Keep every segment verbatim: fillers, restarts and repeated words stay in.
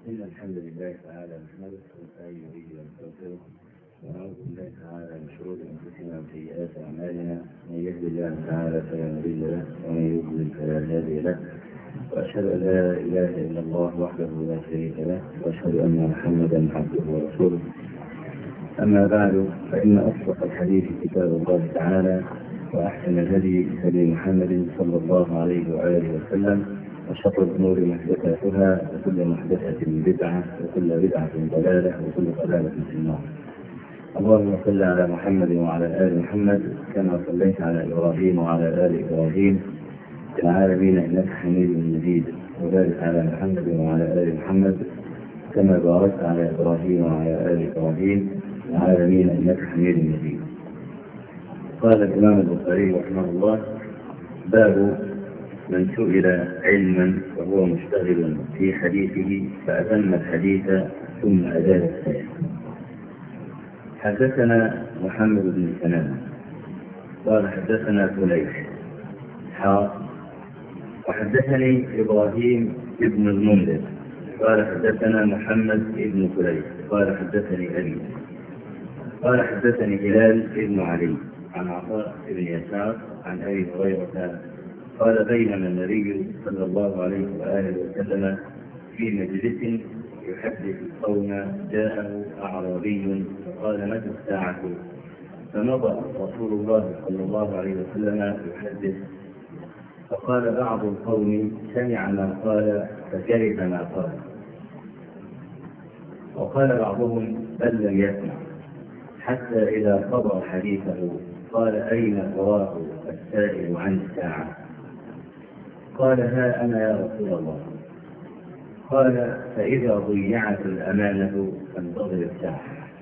إن الحمد لله تعالى نحمده ونستعين به ونستغفره ونعوذ بالله تعالى من شرور أنفسنا وسيئات أعمالنا، من يهد الله تعالى فلا مضل له ومن يضلل فلا هادي له، وأشهد أن لا إله إلا الله وحده لا شريك له، وأشهد أن محمدا عبده ورسوله. أما بعد، فإن أصدق الحديث كتاب الله تعالى، وأحسن الهدي هدي محمد صلى الله عليه وآله وسلم، وشر الأمور محدثاتها، وكل محدثة بدعة، وكل بدعة ضلالة، وكل ضلالة في النار. اللهم صل على محمد وعلى آل محمد كما صليت على إبراهيم وعلى آل إبراهيم في العالمين إنك حميد مجيد، وبارك على محمد وعلى آل محمد كما باركت على إبراهيم وعلى آل إبراهيم في العالمين إنك حميد مجيد. قال الإمام البخاري رحمه الله: باب من سئل علما وهو مشتغل في حديثه فأتم الحديث ثم أجاب السائل. حدثنا محمد بن سنان قال حدثنا فليح حاء وحدثني إبراهيم بن المنذر قال حدثنا محمد بن فليح قال حدثني أبي قال حدثني هلال بن علي عن عطاء بن يسار عن أبي هريرة قال: بينما النبي صلى الله عليه وآله وسلم في مجلس يحدث القوم جاءه أعرابي فقال: متى الساعة؟ فمضى رسول الله صلى الله عليه وسلم يحدث، فقال بعض القوم: سمع ما قال فكره ما قال، وقال بعضهم: بل لم يسمع، حتى إذا قضى حديثه قال: أين تراه السائل عن الساعة؟ قال: ها أنا يا رسول الله. قال: فإذا ضيعت الأمانة فانتظر الساعة.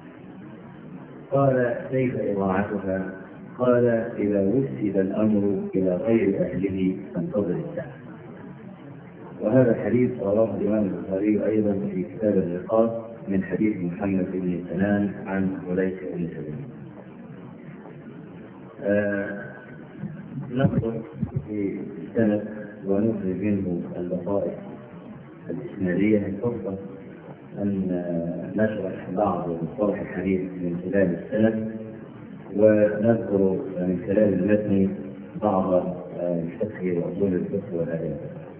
قال: كيف إضاعتها؟ قال: إذا وسد الأمر إلى غير أهله فانتظر الساعة. وهذا الحديث رواه الإمام البخاري أيضا في كتاب الرقاق من حديث محمد بن سنان عن فليح بن سليم. آه نقرأ في السند ونخرج منه اللطائف الإسنادية. الفرصة أن نشرح بعض مصطلح الحديث من خلال السند، ونذكر من خلال المتن بعض الفقه وأصول الفقه والآداب.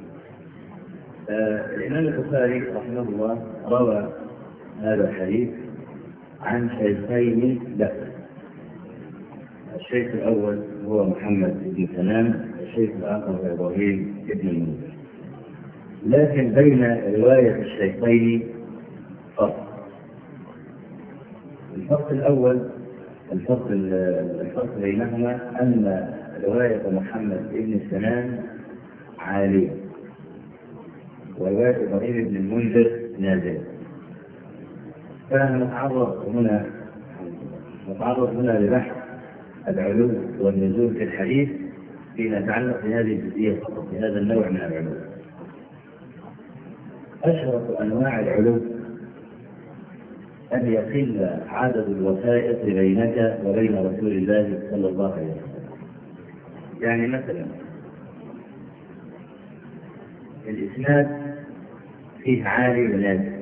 الإمام البخاري رحمه الله روى هذا الحديث عن شيخين له. الشيخ الأول هو محمد بن سنان، الشيخ الآخر هو إبراهيم بن المنذر، لكن بين رواية الشيخين فرق. الفرق الأول الفرق الفرق بينهما أن رواية محمد بن سنان عالية، ورواية إبراهيم بن المنذر نازلة. فنتعرض هنا نتعرض هنا لبحث العلو والنزول في الحديث فيما يتعلق بهذه الجزئية فقط، بهذا النوع من العلو. أشرف أنواع العلو أن يقل عدد الوسائط بينك وبين رسول الله صلى الله عليه وسلم. يعني مثلا الإسناد فيه عالي ونازل.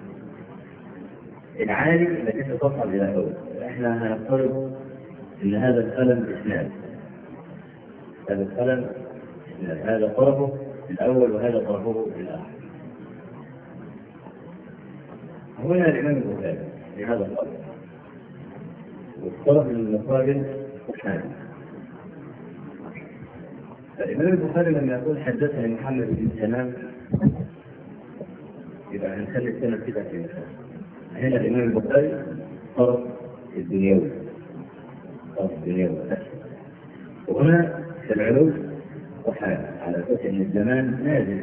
العالي انك انت تصعد الى فوق. احنا هنفترض ان هذا القلم اسناد، هذا القلم اسناد، هذا طرفه الاول وهذا طرفه الاخر. هنا الامام البخاري لهذا الطرف، والطرف المقابل اسناد. فالامام البخاري لما يقول حدثني محمد بن سنان يبقى هنخلي السنه كده في مثال. هنا الإمام البخاري طرف الدنيوي، طرف الدنيوي، وهنا في العلو وحال، على أساس أن الزمان نازل،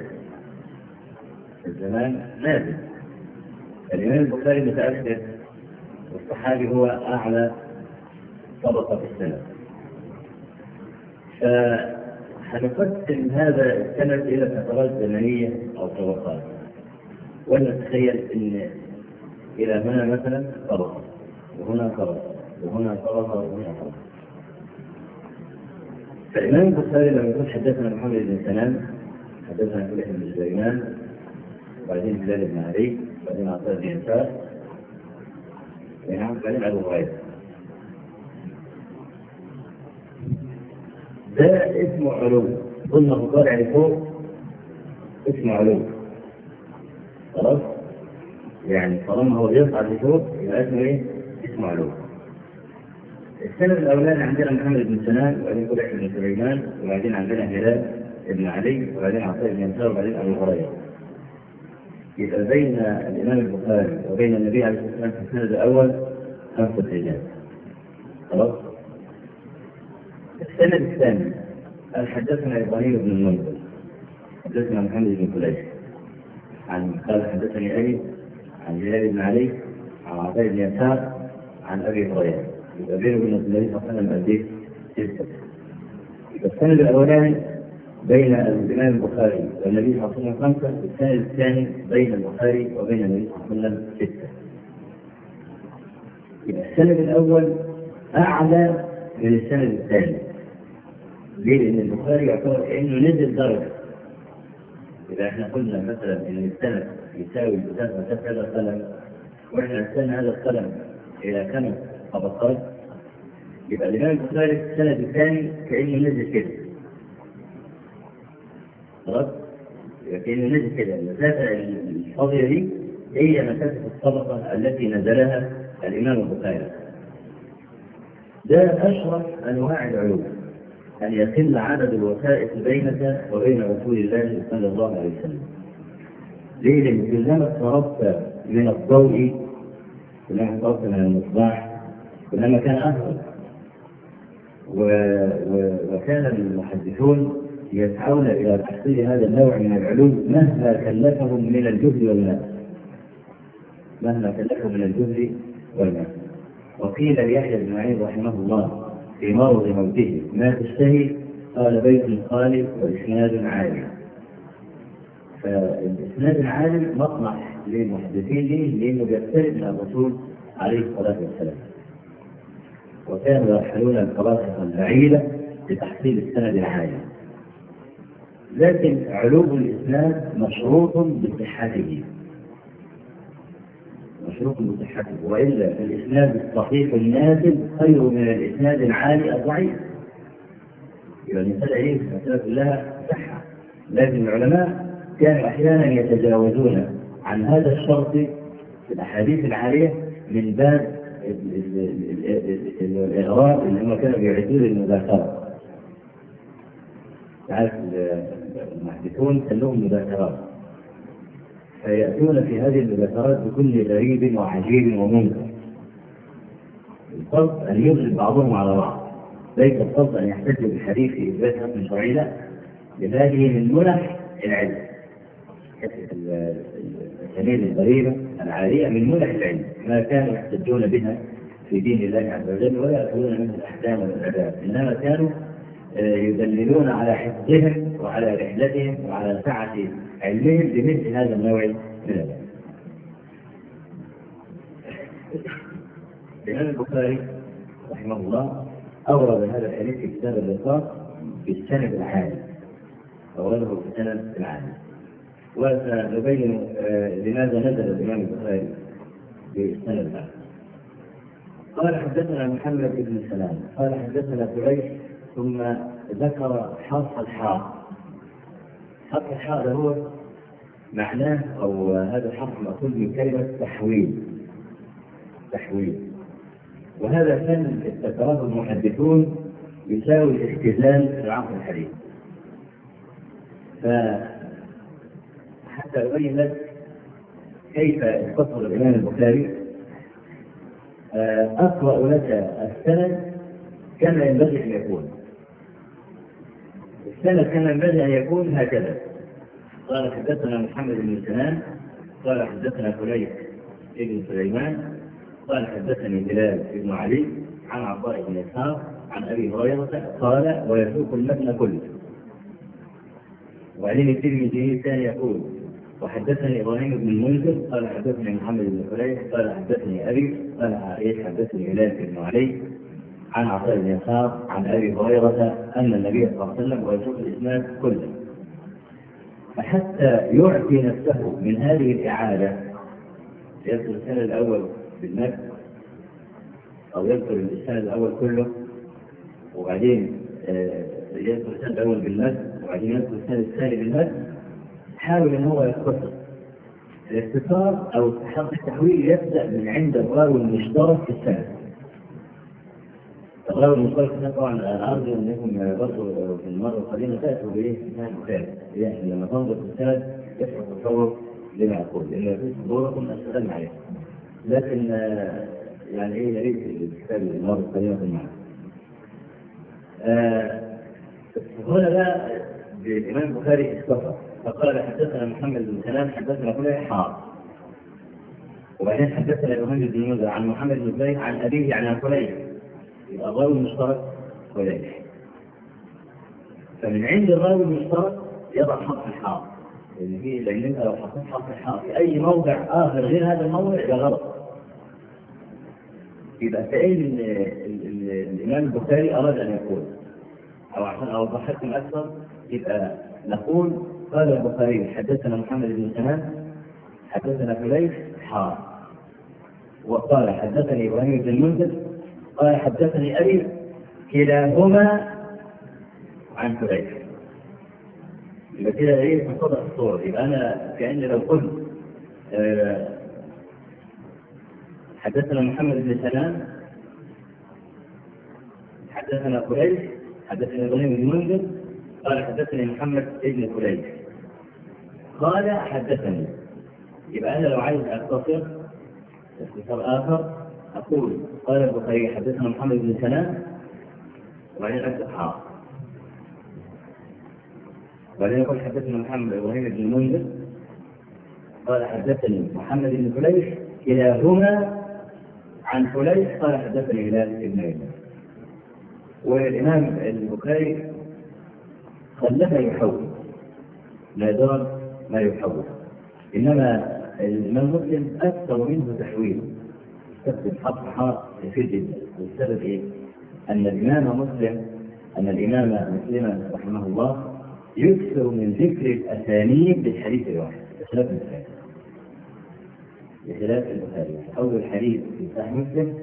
الزمان نازل. الإمام البخاري متأخر، والصحابي هو أعلى طبقة في السند. فهنقسم هذا السند إلى فترات زمنية أو طبقات، ونتخيل أن إلى هنا مثلا طبقة، وهنا طبقة، وهنا طبقة، وهنا طبقة. فالإمام البخاري لما يقول حدثنا محمد بن سنان، حدثنا فليح بن سليمان، وبعدين بلال بن علي، وبعدين عطاء بن يسار، نعم، بعدين أبو هريرة. ده اسمه علو، قلنا هو طالع لفوق اسمه علو، خلاص؟ يعني طالما هو يصعد لفوق يبقى اسمه ايه؟ اسمه علو. السند الاولاني عندنا محمد بن سنان، وبعدين قريش بن سليمان، وبعدين عندنا هلال بن علي، وبعدين عطاء بن يسار، وبعدين ابو هريره. يبقى بين الامام البخاري وبين النبي عليه الصلاه والسلام في السند الاول خمسه رجال، خلاص؟ السند الثاني قال حدثنا ابراهيم بن المنذر، حدثنا محمد بن قريش، عن قال حدثني ابي عن هلال بن علي، عن عطاء بن يسار، عن ابي هريره. يبقى بينه وبين النبي صلى الله عليه وسلم قد ايه؟ سته. السند الاولاني بين الامام البخاري والنبي صلى الله عليه وسلم خمسه، والسند الثاني بين البخاري وبين النبي صلى الله عليه وسلم سته. يبقى السند الاول اعلى من السند الثاني. ليه؟ لان البخاري يعتبر كانه نزل درجه. اذا احنا قلنا مثلا ان السند يساوي مسافه هذا القلم، واحنا نستنى هذا القلم الى خمس طبقات، يبقى الامام البخاري السند الثاني كانه نزل كده، خلاص؟ يبقى كانه نزل كده. المسافه الفاضيه دي هي مسافه الطبقه التي نزلها الامام البخاري. ده اشرف انواع العلوم، ان يقل عدد الوسائط بينك وبين رسول الله صلى الله عليه وسلم. ليه؟ لان كلما اقتربت من الضوء، كلما اقتربت من المصباح، كلما كان افضل. و... و... وكان المحدثون يسعون الى تحصيل هذا النوع من العلوم مهما كلفهم من الجهد والمال، مهما كلفهم من الجهد والمال. وقيل ليحيى بن معين رحمه الله في مرض موته: ما تشتهي؟ قال: بيت خالي واسناد عالي. فالاسناد العالي مطمح للمحدثين ليه؟ لانه بيقترب من الرسول عليه الصلاه والسلام، وكانوا يرحلون القواصف البعيده لتحصيل السند العالي. لكن علو الاسناد مشروط بصحته، مشروط بصحته، والا الاسناد الصحيح النازل خير من الاسناد العالي الضعيف. يبقى الانسان ايه؟ المساله كلها صحه. لكن العلماء كانوا احيانا يتجاوزون عن هذا الشرط في الاحاديث العاليه من باب الاغراء اللي هم كانوا بيعدون المذاكره. تعرف المحدثون كان لهم مذاكرات، فيأتون في هذه المذاكرات بكل غريب وعجيب ومنكر. الفرض أن يغلب بعضهم على بعض، ليس الفرض أن يحتج بالحديث في إثبات حكم شرعي، لا، بل هذه من منح العلم. الأسانيد الغريبة العالية من منح العلم، ما كانوا يحتجون بها في دين الله عز وجل ولا يأخذون منه الأحكام والعباد، إنما كانوا يدللون على حفظهم وعلى رحلتهم وعلى سعة علمهم بمثل هذا النوع من العلم. الإمام البخاري رحمه الله أورد هذا الحديث في كتاب اللقاء بالسند العالي، أورده بالسند العالي. وسنبين لماذا نزل الإمام البخاري بالسند العالي. قال: حدثنا محمد بن سلام قال حدثنا قريش، ثم ذكر حرف الحاء. حرف الحاء هو معناه، أو هذا الحرف مأخوذ من كلمة تحويل. تحويل، وهذا كان ابتكره المحدثون يساوي الاختزال في العصر الحديث. فحتى أبين لك كيف اختصر الإمام البخاري، أقرأ لك السند كما ينبغي أن يكون. السند كما ينبغي أن يكون هكذا: قال حدثنا محمد بن سنان قال حدثنا قريش بن سليمان قال حدثني هلال بن علي عن عطاء بن يسار عن ابي هريره قال، ويسوق المتن كله. وبعدين الترمذي الثاني يقول: وحدثني ابراهيم بن المنذر قال حدثني محمد بن قريش قال حدثني ابي قال عائشه حدثني هلال بن علي عن عطاء بن يسار عن ابي هريره ان النبي صلى الله عليه وسلم، ويسوق الاسناد كله. فحتى يعفي نفسه من هذه الإعادة يذكر السنة الأول بالمد أو يذكر السنة الأول كله وبعدين يذكر السنة الأول بالمد وبعدين يذكر السنة الثاني بالمد، حاول أن هو يختصر. الاختصار أو حرف التحويل يبدأ من عند الراوي المشترك في السنة. الراوي المشترك في السنة طبعا أنا أرجو أنكم برضه في المرة القديمة تأتوا بإيه؟ إسناد البخاري، يعني لما تنظر في السند يفتح تصور لما أقول، لأن في صدوركم أستغل عليه. لكن يعني إيه يا ريت الكتاب المرة القديمة في المعنى. هنا بقى الإمام البخاري اختصر فقال حدثنا محمد بن سلام حدثنا فلان حار، وبعدين حدثنا الإمام بن منذر عن محمد بن زيد عن أبيه عن فلان، يبقى الراوي المشترك فلان. فمن عند الراوي المشترك يضع حرف الحار، لأن في لأن أنت لو حطيت حرف الحار في أي موضع آخر غير هذا الموضع يبقى غلط. يبقى كأن الإمام البخاري أراد أن يقول، أو عشان أوضح لكم أكثر يبقى نقول قال البخاري حدثنا محمد بن سلام حدثنا فليح حار، وقال حدثني إبراهيم بن المنذر قال حدثني أبي كلاهما عن فليح. يبقى كده إيه في صدر الصورة. يبقى أنا كأني لو قلت أه حدثنا محمد بن سلام حدثنا فليح حدثني إبراهيم بن المنذر قال حدثني محمد بن فليح قال حدثني. يبقى أنا لو عايز أختصر اختصار آخر أقول قال البخاري حدثنا محمد بن سلام وبعدين أكتب حار، وبعدين يقول حدثنا محمد إبراهيم بن المنذر قال حدثني محمد بن فليح كلاهما عن فليح قال حدثني هلال بن عيسى. والإمام البخاري خلفه يحول لا يدرك ما يحول، إنما الإمام مسلم أكثر منه تحويل، يستخدم حرف حار كثير جدا. والسبب إيه؟ أن الإمام مسلم أن الإمام مسلم رحمه الله يكثر من ذكر الأسانيد بالحديث الواحد بخلاف البخاري. بخلاف البخاري أول حديث في صحيح مسلم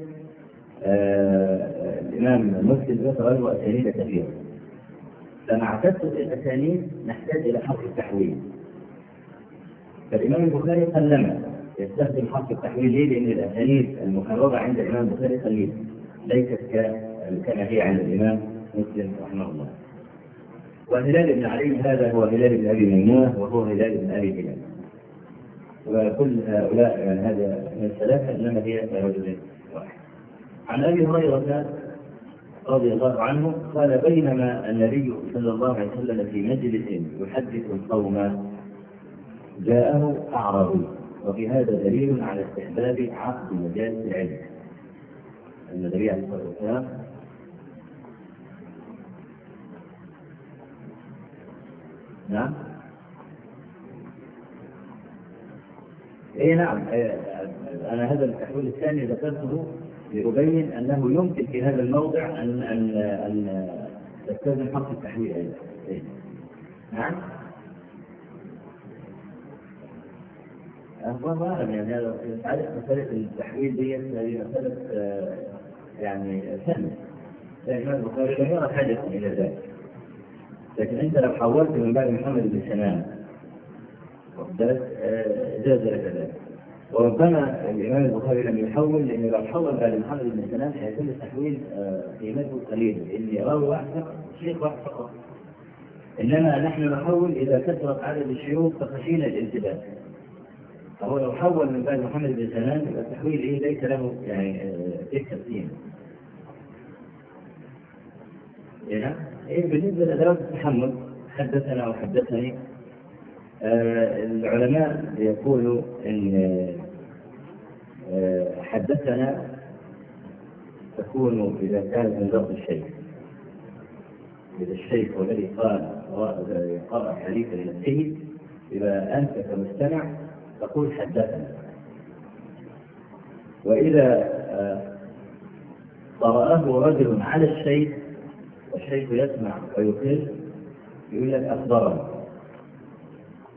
آه الإمام مسلم ذكر له أسانيد كثيرة، فمع كثرة الأسانيد نحتاج إلى حرف التحويل. فالإمام البخاري قلما يستخدم حرف التحويل ليه؟ لأن الأسانيد المكررة عند الإمام البخاري قليلة ليست كما هي عند الإمام مسلم رحمه الله. وهلال بن علي هذا هو هلال بن أبي ميمونة وهو هلال بن أبي هلال، وكل هؤلاء يعني هذا من الثلاثة إنما هي رجل واحد. عن أبي هريرة رضي الله عنه قال بينما النبي صلى الله عليه وسلم في مجلس يحدث القوم جاءه أعرابي، وفي هذا دليل على استحباب عقد مجالس العلم. النبي عليه الصلاة والسلام نعم اي نعم انا هذا التحويل الثاني ذكرته لأبين أنه يمكن في هذا الموضع أن أن أن تستخدم حرف التحويل أيضا. إيه؟ نعم. الله أعلم يعني هذا مسألة التحويل دي هي مسألة يعني سهلة. لكن البخاري لم يرى حاجة إلى ذلك. لكن أنت لو حولت من بعد محمد بن سلام جاز لك ذلك. وربما الإمام البخاري لم يحول، لأنه لو حول بعد محمد بن سلام هيكون التحويل قيمته قليلة، لأن راوي واحد فقط شيخ واحد فقط. إنما نحن نحول إذا كثرت عدد الشيوخ فخشينا الالتباس. فهو لو حول من بعد محمد بن سلام التحويل إيه ليس له يعني تلك القيمة. إيه بالنسبة لأدوات التحمل حدثنا وحدثني آه العلماء يقولوا ان آه حدثنا تكون اذا كانت من ضبط الشيخ، اذا الشيخ والذي قال قرأ حديثا لنفسه اذا انت كمستمع تقول حدثنا، واذا آه قرأه رجل على الشيخ والشيخ يسمع ويقر يقول لك اخبرنا.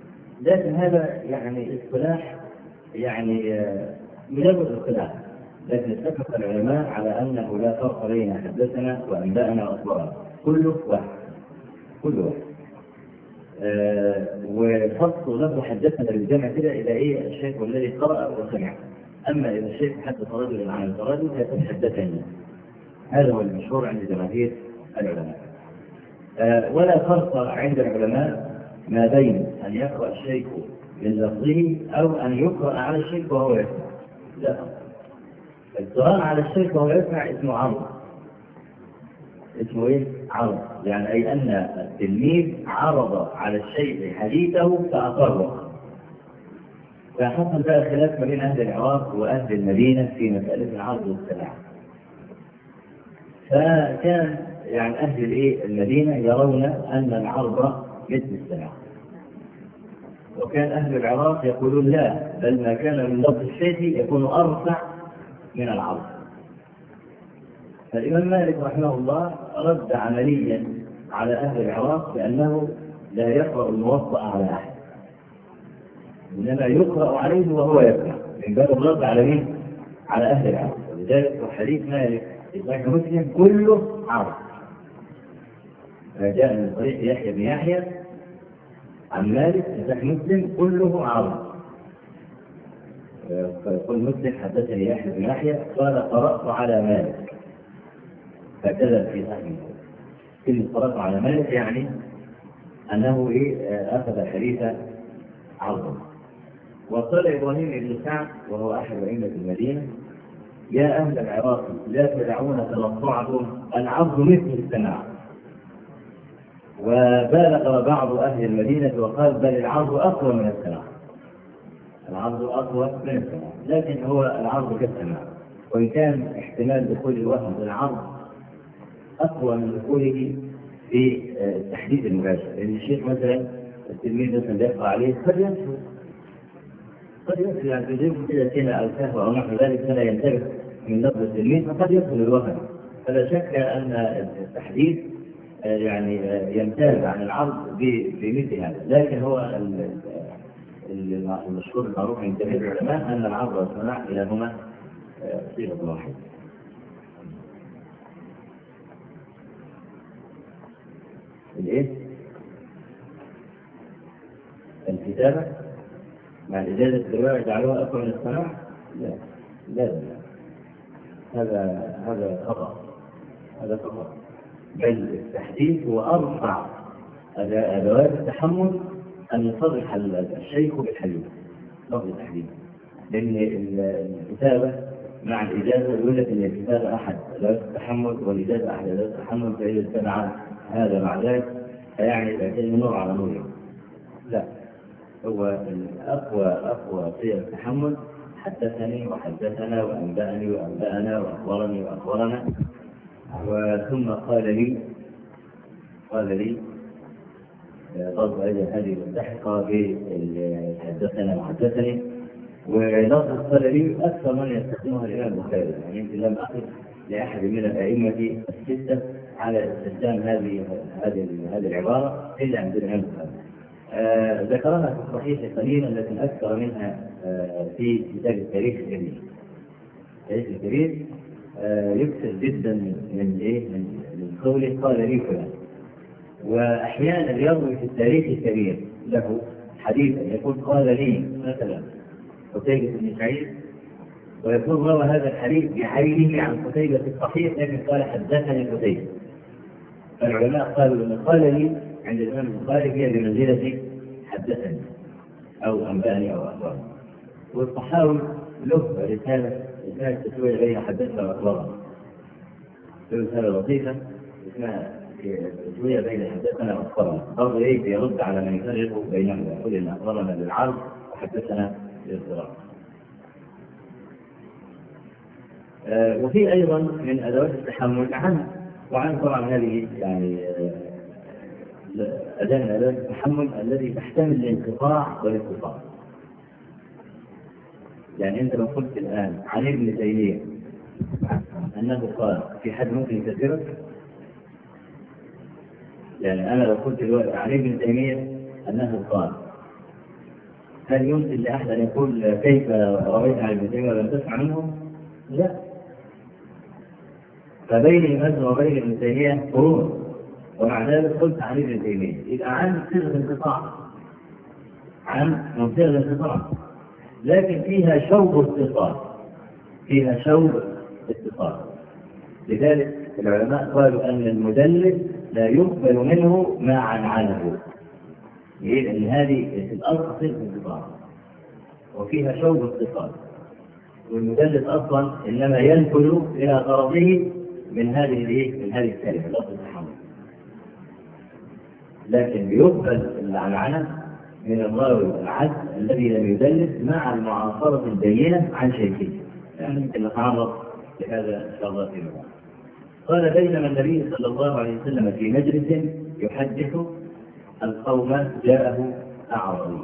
لكن هذا يعني اصطلاح يعني مجرد اصطلاح، لكن اتفق العلماء على انه لا فرق بين حدثنا وانبانا واخبرنا، كله واحد كله واحد. آه وفصل لفظ حدثنا بالجمع كده الى ايه؟ الشيخ الذي قرأ وسمع. اما اذا الشيخ حدث رجل عن رجل فيكون حدثني. هذا هو المشهور عند جماهير العلماء. آه ولا فرق عند العلماء ما بين ان يقرأ الشيخ من لفظه او ان يقرأ على الشيخ وهو يسمع. لا، القراءة على الشيخ وهو يسمع اسمه عرض. اسمه ايه؟ عرض. يعني اي ان التلميذ عرض على الشيخ حديثه فاقره. فحصل بقى خلاف ما بين اهل العراق واهل المدينه في مساله العرض والسماع. فكان يعني اهل الايه المدينه يرون ان العرض مثل السماع، وكان اهل العراق يقولون لا، بل ما كان من لفظ الشيخ يكون ارفع من العرض. فالإمام مالك رحمه الله رد عمليا على أهل العراق بأنه لا يقرأ الموطأ على أحد، إنما يقرأ عليه وهو يسمع، من باب الرد على مين؟ على أهل العراق. ولذلك حديث مالك في صحيح مسلم كله عرض. فجاء من طريق يحيى بن يحيى عن مالك في صحيح مسلم كله عرض. فيقول مسلم حدثني يحيى بن يحيى قال قرأت على مالك، فكذا في صحيح مسلم. كلمة قرأت على مالك يعني أنه إيه أخذ الحديث عرضا. وقال إبراهيم بن سعد وهو أحد أئمة المدينة: يا أهل العراق لا تدعون تلطعكم، العرض مثل السماع. وبالغ بعض أهل المدينة وقال بل العرض أقوى من السماع. العرض أقوى من السماع، لكن هو العرض كالسماع، وإن كان احتمال دخول الوهم في العرض أقوى من دخوله في التحديث المباشر. لأن الشيخ مثلا التلميذ مثلا يقرأ عليه قد ينسوا قد ينسوا يعني تجيب كده سنة أو سهوة أو نحو ذلك فلا ينتبه من لفظ التلميذ، فقد يدخل الوهم. فلا شك أن التحديث يعني يمتاز عن العرض بمثل هذا. لكن هو المشهور المعروف عند جميع العلماء أن العرض والسماع كلاهما صيغة واحدة. الايه؟ الكتابة مع الإجازة الرواية جعلوها أقوى من السماع؟ لا لا لا، هذا هذا خطأ، هذا خطأ. بل التحديث هو أرفع أدوات التحمل أن يصرح الشيخ بالحديث لفظ التحديث، لأن الكتابة مع الإجازة يقول لك أن الكتابة أحد أدوات التحمل والإجازة أحد أدوات التحمل، فإذا اجتمع هذا مع ذلك فيعني يعتمد نور على نور. لا، هو أقوى أقوى صيغ التحمل حدثني وحدثنا وأنبأني وأنبأنا وأخبرني وأخبرنا، وثم قال لي قال لي برضو أيضا هذه ملتحقة بحدثنا وحدثني. وعلاقة قال لي أكثر من يستخدمها الإمام البخاري، يعني يمكن لم أقف لأحد من الأئمة الستة على استخدام هذه هذه هذه العبارة إلا عند الإمام البخاري. آه ذكرنا في الصحيح قليلا لكن أكثر منها آه في كتاب التاريخ الكبير. التاريخ الكبير آه يكثر جدا من إيه من من قوله قال لي فلان. وأحيانا يروي في التاريخ الكبير له حديثا يقول قال لي مثلا قتيبة بن سعيد، ويكون روى هذا الحديث بعينه عن قتيبة في الصحيح لكن قال حدثني قتيبة. فالعلماء قالوا ان قال لي عند الإمام البخاري هي بمنزلة حدثني أو أنبأني أو أخبرني. والصحاوي له رسالة رسالة تسوية بين حدثنا وأخبرنا، له رسالة لطيفة اسمها تسوية بين حدثنا وأخبرنا، برضه إيه بيرد على من يفرق بينهم، يقول إن أخبرنا بالعرض وحدثنا بالاضطراب. آه وفي أيضا من أدوات التحمل عنه وعن طبعا هذه يعني أداة من أدوات التحمل الذي تحتمل الانقطاع والاتصال. يعني أنت لو قلت الآن عن ابن تيمية أنه قال، في حد ممكن يكذبك؟ يعني أنا لو قلت دلوقتي عن ابن تيمية أنه قال هل يمكن لأحد أن يقول كيف رويت عن ابن تيمية ولم تسمع منه؟ لا. فبين مثل وبين ابن تيمية قرون، ومع ذلك قلت عن ابن تيمية يبقى عن صيغة انقطاع، عن صيغة الانقطاع، لكن فيها شوق اتصال، فيها شوق اتصال. لذلك العلماء قالوا أن المدلس لا يقبل منه ما عنعنه، لأن هذه الأرض صيغة انقطاع وفيها شوق اتصال، والمدلس أصلا إنما ينقل إلى غرضه من هذه من هذه الكلمة الأصل الحمد. لكن يقبل العنعنة من الراوي العدل الذي لم يدلس مع المعاصرة البينة عن شيخه، يعني يمكن نتعرض لهذا إن شاء الله فيما بعد. قال بينما النبي صلى الله عليه وسلم في مجلس يحدث القوم جاءه أعرابي.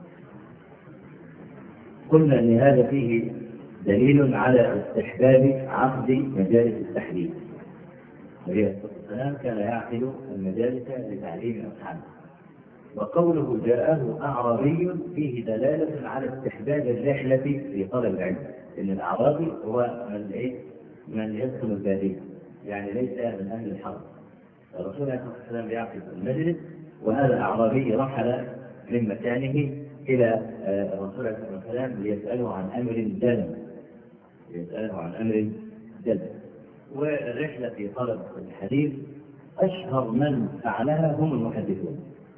قلنا أن هذا فيه دليل على استحباب عقد مجالس التحديث. النبي عليه الصلاة والسلام كان يعقد المجالس لتعليم أصحابه، وقوله جاءه أعرابي فيه دلالة على استحباب الرحلة في طلب العلم، إن الأعرابي هو من إيه؟ من يسكن البادية، يعني ليس من أهل الحرب. الرسول عليه الصلاة والسلام يعقد المجلس، وهذا الأعرابي رحل من مكانه إلى الرسول عليه الصلاة والسلام ليسأله عن أمر جلل، يسأله عن أمر جلل. والرحلة في طلب الحديث أشهر من فعلها هم المحدثون،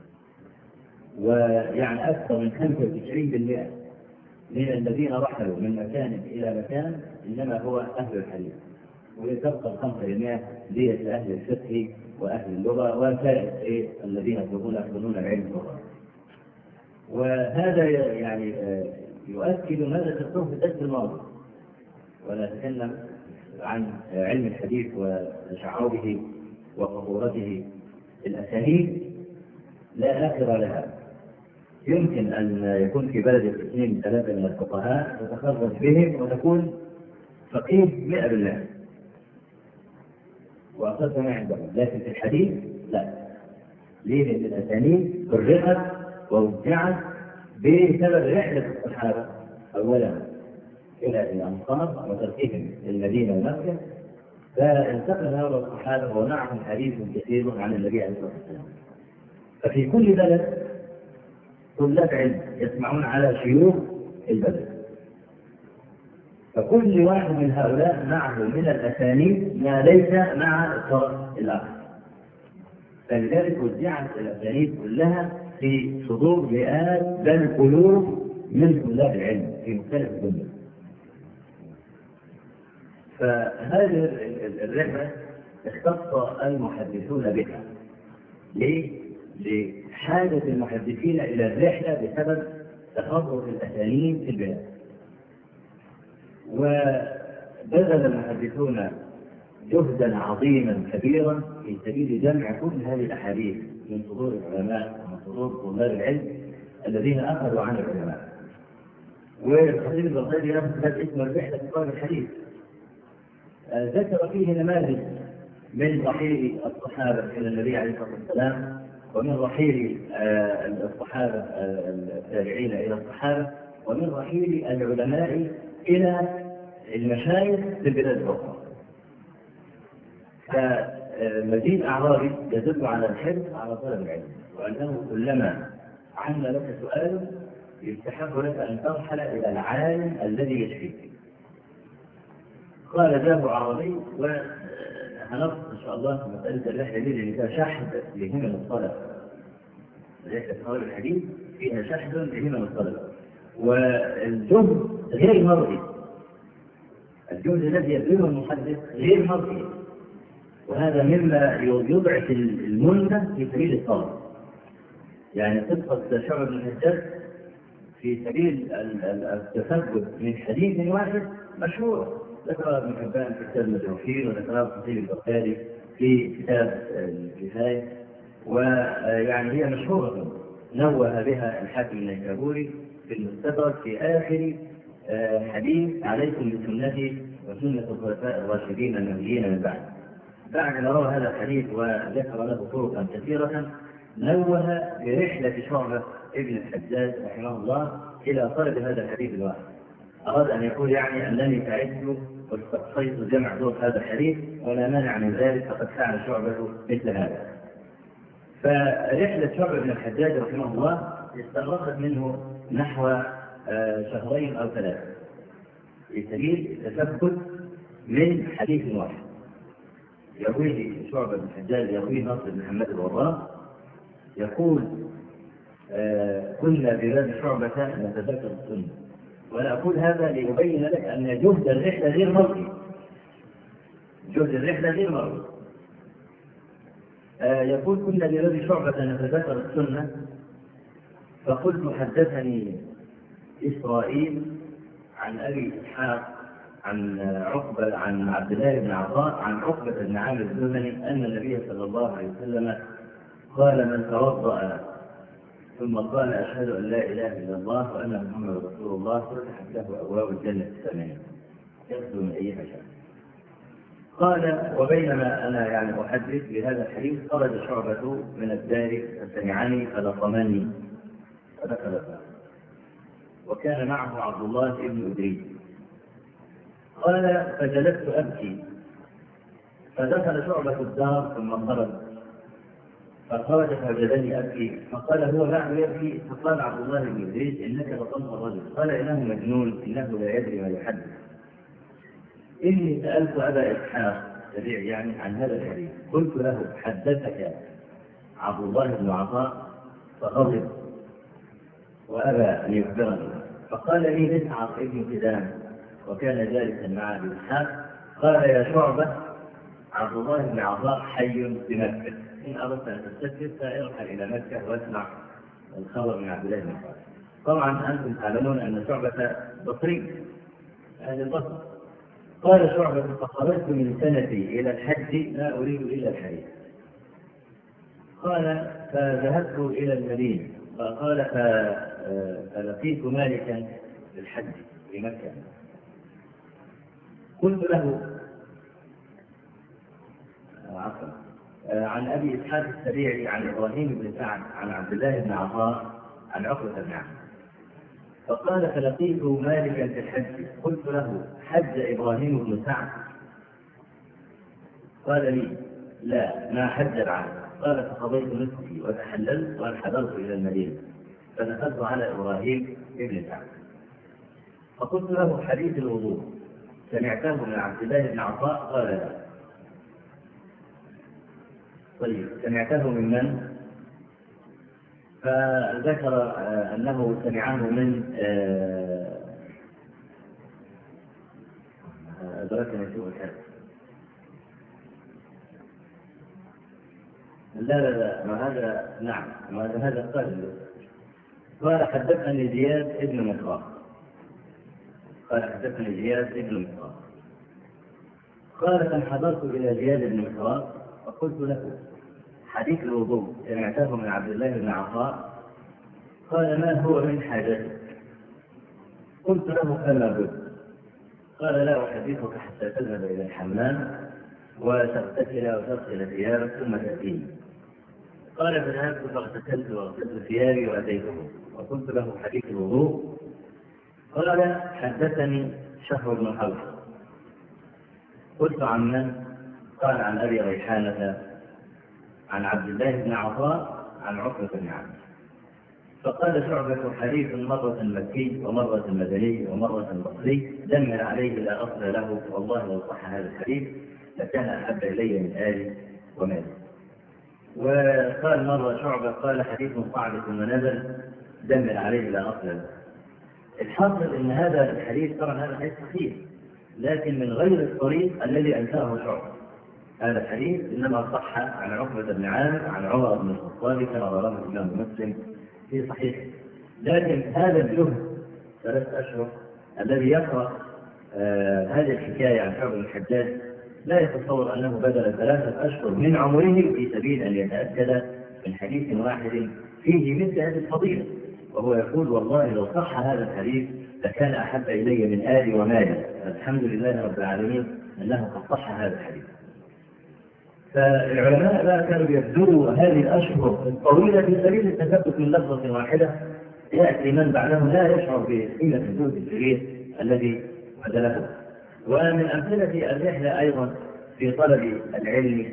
ويعني أكثر من خمسة وتسعين بالمئة من الذين رحلوا من مكان إلى مكان إنما هو أهل الحديث، وتبقى الخمسة بالمئة ديت أهل الفقه وأهل اللغة وسائر إيه الذين يطلبون يأخذون العلم اللغة. وهذا يعني يؤكد ماذا تذكره في الدرس الماضي، ونتكلم عن علم الحديث وتشعبه وخطورته. الأسانيد لا آخر لها، يمكن أن يكون في بلد اثنين ثلاثة من الفقهاء تتخرج بهم وتكون فقيه مئة بالمئة وأخذت ما عندهم، لكن في الحديث لا. ليه؟ لأن الأسانيد فرقت ووزعت بسبب رحلة الصحابة أولا إلى الأمصار وتركهم للمدينة ومكة، فانتقل هؤلاء الصحابة ومعهم حديث كثير عن النبي عليه الصلاة والسلام. ففي كل بلد طلاب علم يسمعون على شيوخ البلد، فكل واحد من هؤلاء معه من الأسانيد ما ليس مع الطرف الآخر، فلذلك وزعت الأسانيد كلها في صدور مئات بل ألوف من طلاب العلم في مختلف الدنيا. فهذه الرحلة اختص المحدثون بها. ليه؟ لحاجة المحدثين إلى الرحلة بسبب تخصص الأسانيد في البلاد. وبذل المحدثون جهدا عظيما كبيرا في سبيل جمع كل هذه الأحاديث من صدور العلماء ومن صدور طلاب العلم الذين أخذوا عن العلماء. والخطيب البغدادي له كتاب اسمه الرحلة في طلب الحديث، ذكر فيه نماذج من رحيل الصحابة إلى النبي عليه الصلاة والسلام، ومن رحيل الصحابة التابعين إلى الصحابة، ومن رحيل العلماء إلى المشايخ في البلاد الأخرى. فمزيد أعرابي يدل على الحرص على طلب العلم، وأنه كلما عم لك سؤال يستحق لك أن ترحل إلى العالم الذي يشفيك. قال جاءه أعرابي، وهنقص إن شاء الله في مسألة الرحلة دي لأن فيها شحذ لهمم الطلب. رحلة طلب الحديث فيها شحذ لهمم الطلب، والجهد غير مرئي، الجهد الذي يبذله المحدث غير مرئي، وهذا مما يضعف المنة في سبيل الطلب. يعني قصة شعب بن الحجاج في سبيل التثبت من حديث واحد مشهور، ذكر ابن حبان في كتاب المتوفير، وذكرها الخطيب البغدادي في كتاب الكفاية، ويعني هي مشهورة نوه بها الحاكم النيسابوري في المستدرك في آخر حديث عليكم بسنتي وسنة الخلفاء الراشدين المهديين من بعد. بعد ما روى هذا الحديث وذكر له طرقا كثيرة، نوه برحلة شعبة ابن الحجاج رحمه الله إلى طلب هذا الحديث الواحد. أراد أن يقول يعني أنني تعبت واستقصيت جمع ضوء هذا الحديث ولا مانع من ذلك، فقد فعل شعبة مثل هذا. فرحلة شعبة بن الحجاج رحمه الله استغرقت منه نحو شهرين أو ثلاثة في سبيل التثبت من حديث واحد يرويه شعبة بن الحجاج، يرويه نصر بن محمد الوراق، يقول آه كنا بباب شعبة نتذكر السنة. وأنا أقول هذا لأبين لك أن جهد الرحلة غير مرئي، جهد الرحلة غير مرئي. آه يقول كنا بباب شعبة نتذكر السنة، فقلت حدثني إسرائيل عن أبي إسحاق عن عقبة عن عبد الله بن عطاء عن عقبة بن عامر الزمني أن النبي صلى الله عليه وسلم قال من توضأ ثم قال أشهد أن لا إله إلا الله وأن محمد رسول الله فتحت له أبواب الجنة الثمانية يخلو من أي مكان. قال وبينما أنا يعني أحدث بهذا الحديث خرج شعبة من الدار فسمعني فلطمني فدخل الباب وكان معه عبد الله بن أدريس. قال فجلست أبكي فدخل شعبة الدار ثم خرج فخرج فوجدني أبكي فقال هو بعد يبكي. فقال عبد الله بن أدريس إنك لطمت الرجل. قال إنه مجنون إنه لا يدري ما يحدث. إني سألت أبا إسحاق تبيع يعني عن هذا الحديث قلت له حدثك عبد الله بن عطاء فغضب وأبى أن يخبرني. فقال لي مسعر ابن كدام وكان جالسا مع ابي اسحاق قال يا شعبة عبد الله بن عطاء حي بمكة، إن أردت أن تستفسر فارحل إلى مكة واسمع الخبر من عبد الله بن عطاء. طبعا أنتم تعلمون أن شعبة بصري أهل البصر. قال شعبة فخرجت من سنتي إلى الحج لا أريد إلا الحديث. قال فذهبت إلى المدينة فقال فلقيت مالكا للحج في مكة. قلت له عفوا عن أبي إسحاق السبيعي عن إبراهيم بن سعد عن عبد الله بن عطاء عن عقبة بن عامر. فقال فلقيت مالكا في الحج. قلت له حج إبراهيم بن سعد؟ قال لي لا ما حج العام. قال فقضيت نصفي وتحللت وانحدرت إلى المدينة فدخلت على إبراهيم بن سعد فقلت له حديث الوضوء سمعته من عبد الله بن عطاء؟ قال لا. طيب سمعته من من؟ فذكر أنه سمعه من أدركني سوء الحديث. لا لا لا ما هذا نعم ما هذا قال قال حدثني زياد ابن مطران قال حدثني زياد ابن مطران قال فانحدرت إلى زياد بن مطران فقلت له حديث الوضوء سمعته من عبد الله بن عطاء؟ قال ما هو من حاجتك؟ قلت له فما بد. قال لا أحدثك حتى تذهب إلى الحمام وتغتسل وتغسل ثيابك ثم تأتيني. قال فذهبت فاغتسلت وغسلت ثيابي وأتيته وقلت له حديث الوضوء. قال حدثني شهر بن حوشب. قلت عن من؟ قال عن أبي ريحانة عن عبد الله بن عطاء عن عقبة بن عامر. فقال شعبة حديث مرة مكي ومرة مدني ومرة بصري دمر عليه لا أصل له والله لو صح هذا الحديث لكان أحب إلي من آلي ومالي. وقال مرة شعبة قال حديث صعب ثم نزل دمر عليه لا أصل له. الحاصل أن هذا الحديث طبعا هذا الحديث صحيح لكن من غير الطريق الذي أنشأه شعبة. هذا الحديث إنما صح عن عقبة بن عامر عن عمر بن الخطاب كما رواه الإمام مسلم في صحيح. لكن هذا الجهد ثلاث أشهر الذي يقرأ آه هذه الحكاية عن شعبة بن الحجاج لا يتصور أنه بذل ثلاثة أشهر من عمره في سبيل أن يتأكد من حديث واحد فيه مثل هذه الفضيلة، وهو يقول والله لو صح هذا الحديث لكان أحب إلي من آلي ومالي. الحمد لله رب العالمين أنه قد صح هذا الحديث. فالعلماء بقى كانوا بيبذلوا هذه الأشهر الطويلة في سبيل التثبت من لفظة واحدة يأتي من بعده لا يشعر بقيمة الجهد الكبير الذي بذله. ومن أمثلة الرحلة أيضا في طلب العلم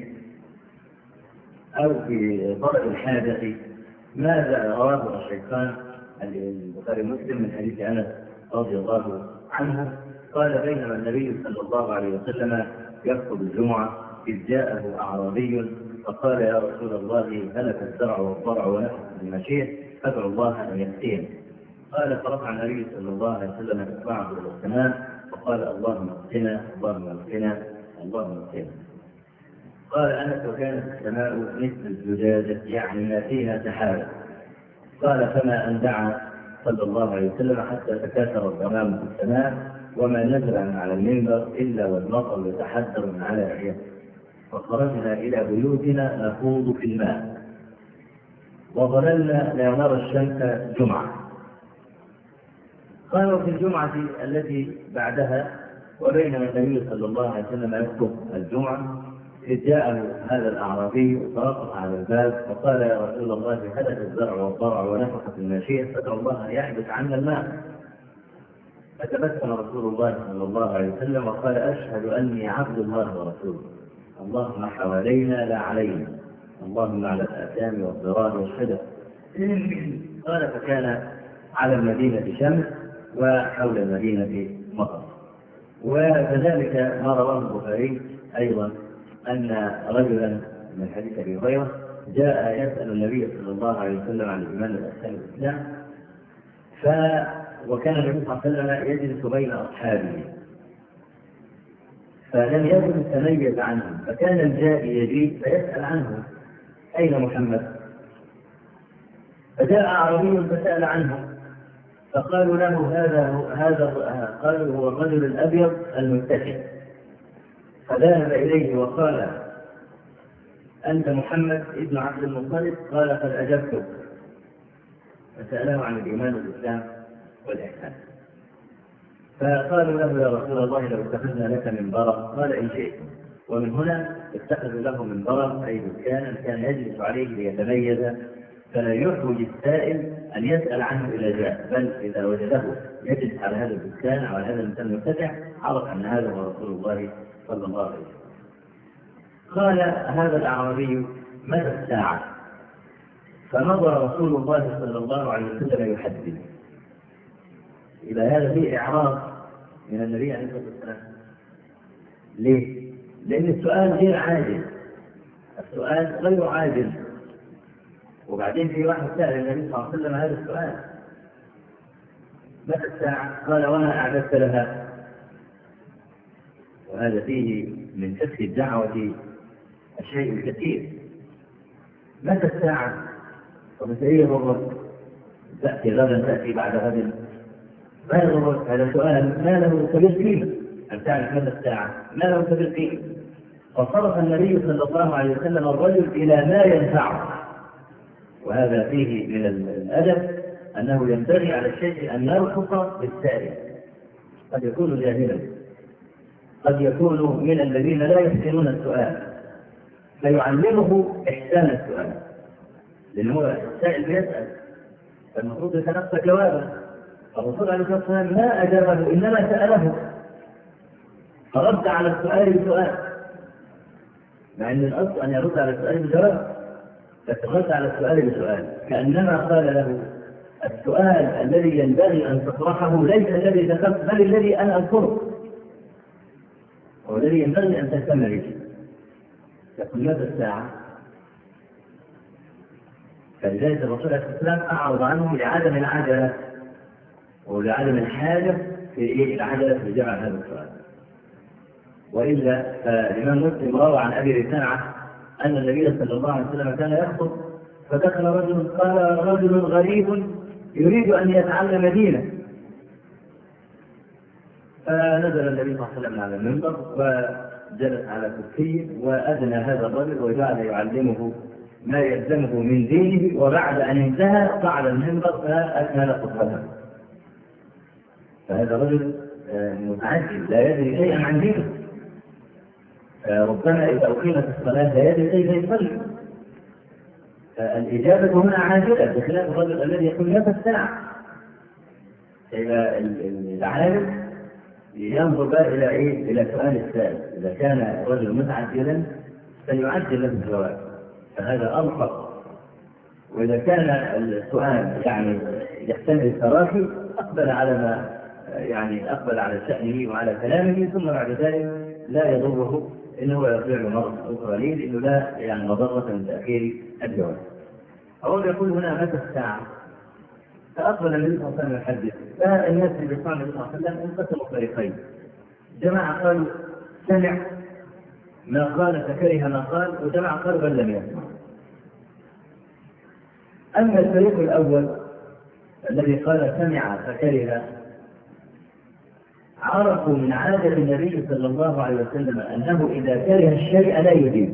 أو في طلب الحاجة ماذا رواه الشيخان البخاري مسلم من حديث أنس رضي الله عنه قال بينما النبي صلى الله عليه وسلم يخطب الجمعة إذ جاءه أعرابي فقال يا رسول الله هلك الزرع والضرع ونفس المشيح فادعوا الله أن يأتيني. قال فرفع النبي صلى الله عليه وسلم إصبعه إلى السماء وقال اللهم اسقنا اللهم اسقنا اللهم اسقنا. قال أنس وكانت السماء مثل الزجاجة يعني ما فيها سحابة. قال فما أن دعا صلى الله عليه وسلم حتى تكاثر الغمام في السماء وما نزل على المنبر إلا والمطر يتحدر من على لحيته. فخرجنا إلى بيوتنا نخوض في الماء وظللنا لا نرى الشمس جمعة. قالوا في الجمعة التي بعدها وبينما النبي صلى الله عليه وسلم يخطب الجمعة إذ جاءه هذا الأعرابي فرقع على الباب وقال يا رسول الله هلك الزرع والضرع ونفخت الماشية فادعوا الله أن يحبس عنا الماء. فتبسم رسول الله صلى الله عليه وسلم وقال أشهد أني عبد الله ورسوله اللهم حوالينا لا علينا اللهم على الآثام والضرار والشجر. قال فكان على المدينة شمس وحول المدينة مطر. وكذلك ما رواه البخاري أيضا أن رجلا من حديث أبي هريرة جاء يسأل النبي صلى الله عليه وسلم عن الإيمان والإحسان والإسلام ف وكان النبي صلى الله عليه وسلم يجلس بين أصحابه فلم يكن يتميز عنهم فكان الجائي يجيء فيسأل عنه أين محمد؟ فجاء أعرابي فسأل عنه فقالوا له هذا هذا قالوا هو الرجل الأبيض المتكئ. فذهب إليه وقال أنت محمد ابن عبد المطلب؟ قال قد أجبتك. فسأله عن الإيمان والإسلام والإحسان. فقالوا له يا رسول الله لو اتخذنا لك منبرا قال إن شئت. ومن هنا اتخذوا له منبرا أي دكانا كان يجلس عليه ليتميز فلا يحوج السائل أن يسأل عنه إلى جاء بل إذا وجده يجلس على هذا الدكان أو على هذا المكان المرتفع عرف أن هذا هو رسول الله صلى الله عليه وسلم. قال هذا الأعرابي متى الساعة؟ فمضى رسول الله صلى الله عليه وسلم يحدث. إلى هذا فيه إعراض من النبي عليه الصلاة والسلام. ليه؟ لأن السؤال غير عاجل، السؤال غير عاجل. وبعدين في واحد سأل النبي صلى الله عليه وسلم هذا السؤال متى الساعة؟ قال وما أعددت لها؟ وهذا فيه من فقه الدعوة الشيء الكثير. متى الساعة؟ ومتى هي الرب؟ تأتي غدا تأتي بعد غد. ما الرب؟ هذا سؤال ما له كبير قيمة. أن تعرف متى الساعة ما له كبير قيمة. فصرف النبي صلى الله عليه وسلم الرجل إلى ما ينفعه. وهذا فيه من الأدب أنه ينبغي على الشيخ أن يرفق بالسائل. قد يكون جاهلا قد يكون من الذين لا يحسنون السؤال فيعلمه إحسان السؤال لأنه السائل بيسأل فالمفروض يتلقى جوابا. الرسول عليه الصلاة والسلام ما أجابه إنما سأله فرد على السؤال بسؤال مع أن الأصل أن يرد على السؤال بجواب فترد على السؤال بسؤال كأنما قال له السؤال الذي ينبغي أن تطرحه ليس الذي ذكرت بل الذي أنا أذكره هو الذي ينبغي أن تهتم به. تقول ماذا الساعة؟ فلذلك الرسول عليه السلام أعرض عنه لعدم العجلة ولعدم الحاجة في إيه العجلة في جمع هذا السؤال. وإلا فالإمام مسلم روى عن أبي رفاعة أن النبي صلى الله عليه وسلم كان يخطب فدخل رجل قال رجل غريب يريد أن يتعلم دينه. فنزل النبي صلى الله عليه وسلم على المنبر وجلس على كرسي وأدنى هذا الرجل وجعل يعلمه ما يلزمه من دينه. وبعد أن انتهى صعد المنبر فأكمل خطبته. فهذا رجل متعجل لا يدري شيئا عن دينه ربما إذا أقيمت الصلاة لا يجب كيف يصلي. الإجابة هنا عاجلة بخلاف الرجل الذي يقول متى الساعة. إذا العالم ينظر بقى إلى إيه؟ إلى سؤال السائل. إذا كان الرجل متعجلا فليعجل له الجواب، فهذا ألطف. وإذا كان السؤال يعني يحتمل التراخي أقبل على ما يعني أقبل على شأنه وعلى كلامه، ثم بعد ذلك لا يضره إنه يرجع له مرة أخرى ليه؟ لأنه لا يعني مضرة من تأخير الجواب. أولا يقول هنا متى الساعة؟ فأقبل النبي صلى الله عليه وسلم يحدث، فالناس اللي بيسمعوا النبي صلى الله عليه وسلم انقسموا فريقين. جماعة قالوا سمع ما قال فكره ما قال، وجماعة قالوا بل لم يسمع. أما الفريق الأول الذي قال سمع فكره، عرفوا من عادة النبي صلى الله عليه وسلم أنه إذا كره الشيء لا يجيب.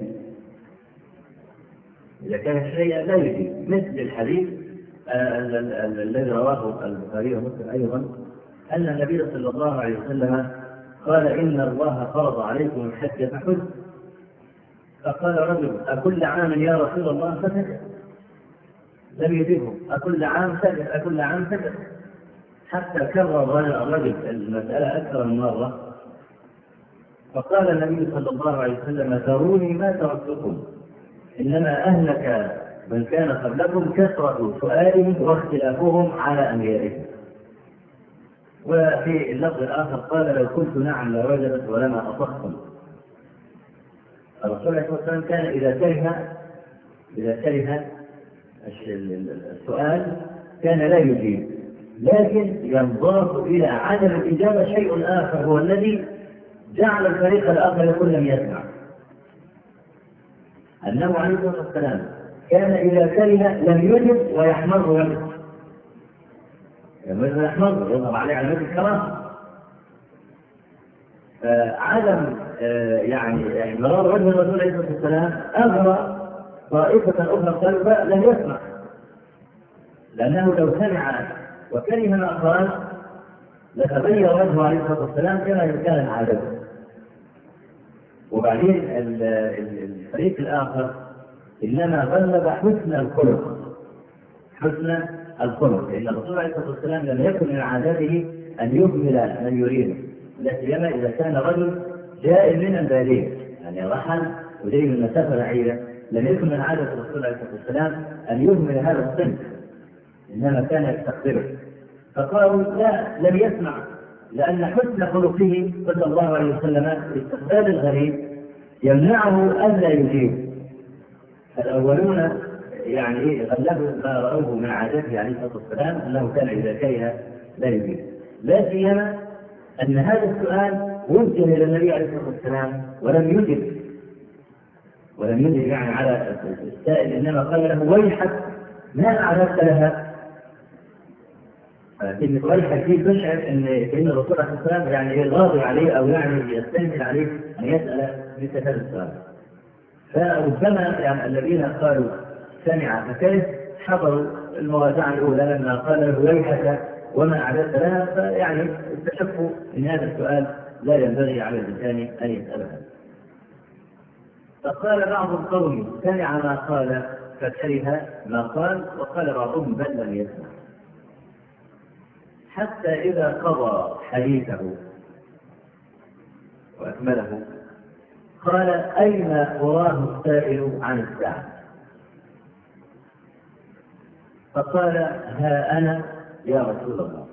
إذا كره الشيء لا يجيب، مثل الحديث الذي رواه البخاري ومسلم أيضا أن النبي صلى الله عليه وسلم قال إن الله فرض عليكم الحج فحج. فقال رجل أكل عام يا رسول الله؟ فسكت، لم يجبه. أكل عام؟ سكت. أكل عام؟ سكت. حتى كرر الرجل المسألة أكثر من مرة، فقال النبي صلى الله عليه وسلم ذروني ما تركتكم، إنما أهلك من كان قبلكم كثرة سؤالهم واختلافهم على أنبيائهم. وفي اللفظ الآخر قال لو قلت نعم لوجبت ولما أصحتم. الرسول عليه الصلاة والسلام كان إذا كره إذا كره السؤال كان لا يجيب، لكن ينضاف إلى عدم الإجابة شيء آخر هو الذي جعل الفريق الآخر يقول لم يسمع. أنه عليه الصلاة والسلام كان إذا كره لم يجب ويحمر وجهه، يعني يحمر يضرب عليه على وجه الكرامة. عدم يعني إحمرار وجه الرسول عليه الصلاة والسلام أغرى طائفة أخرى قالوا لم يسمع، لأنه لو سمع وكره ما قال لتغير وجهه عليه الصلاة والسلام كما كان عادته. وبعدين الفريق الآخر إنما غلب حسن الخلق، حسن الخلق، لأن الرسول عليه الصلاة والسلام لم يكن من عادته أن يهمل من يريده، لا سيما إذا كان رجل جاء من البادية يعني رحل وجاي من مسافة بعيدة، لم يكن من عادة الرسول عليه الصلاة والسلام أن يهمل هذا الصنف، إنما كان يستقبله. فقالوا لا لم يسمع، لأن حسن خلقه صلى الله عليه وسلم في استقبال الغريب يمنعه ألا يجيب. الأولون يعني غلبوا ما رأوه من عادته عليه الصلاة والسلام أنه كان إذا كره لا يجيب، لا سيما أن هذا السؤال وجه إلى النبي عليه الصلاة والسلام ولم يجب ولم يجب يعني على السائل، إنما قال له ويحك ما أعرفت لها. كلمة ويحك دي تشعر أن كأن الرسول عليه الصلاة والسلام يعني راضي عليه أو يعني يستنزل عليه أن يسأل مثل هذا السؤال. فربما يعني الذين قالوا سمع فكره حضروا المراجعة الأولى لما قال له ويحك وما أعددت لها، فيعني استشفوا أن هذا السؤال لا ينبغي على الإنسان أن يسألها. فقال بعض القوم سمع ما قال فكره ما قال، وقال بعضهم بل لم يسمع. حتى إذا قضى حديثه وأكمله قال أين أراه السائل عن الساعة؟ فقال ها أنا يا رسول الله.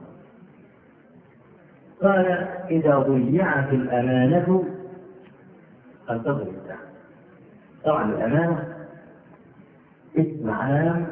قال إذا ضيعت الأمانة فانتظر الساعة. طبعا الأمانة اسم عام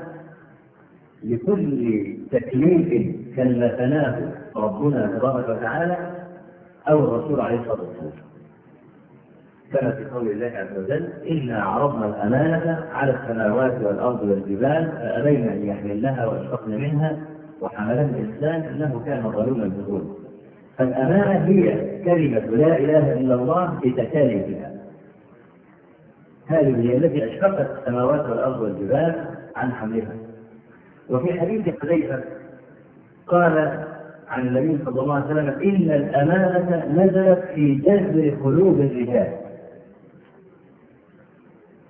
لكل تكليف كلفناه ربنا تبارك وتعالى أو الرسول عليه الصلاة والسلام، كما في قول الله عز وجل إنا عرضنا الأمانة على السماوات والأرض والجبال فأبين أن يحملنها وأشفقن منها وحملها الإنسان إنه كان ظلوما جهولا. فالأمانة هي كلمة لا إله إلا الله بتكاليفها، هذه هي التي أشفقت السماوات والأرض والجبال عن حملها. وفي حديث حذيفة قال عن النبي صلى الله عليه وسلم إن الأمانة نزلت في جذر قلوب الرجال،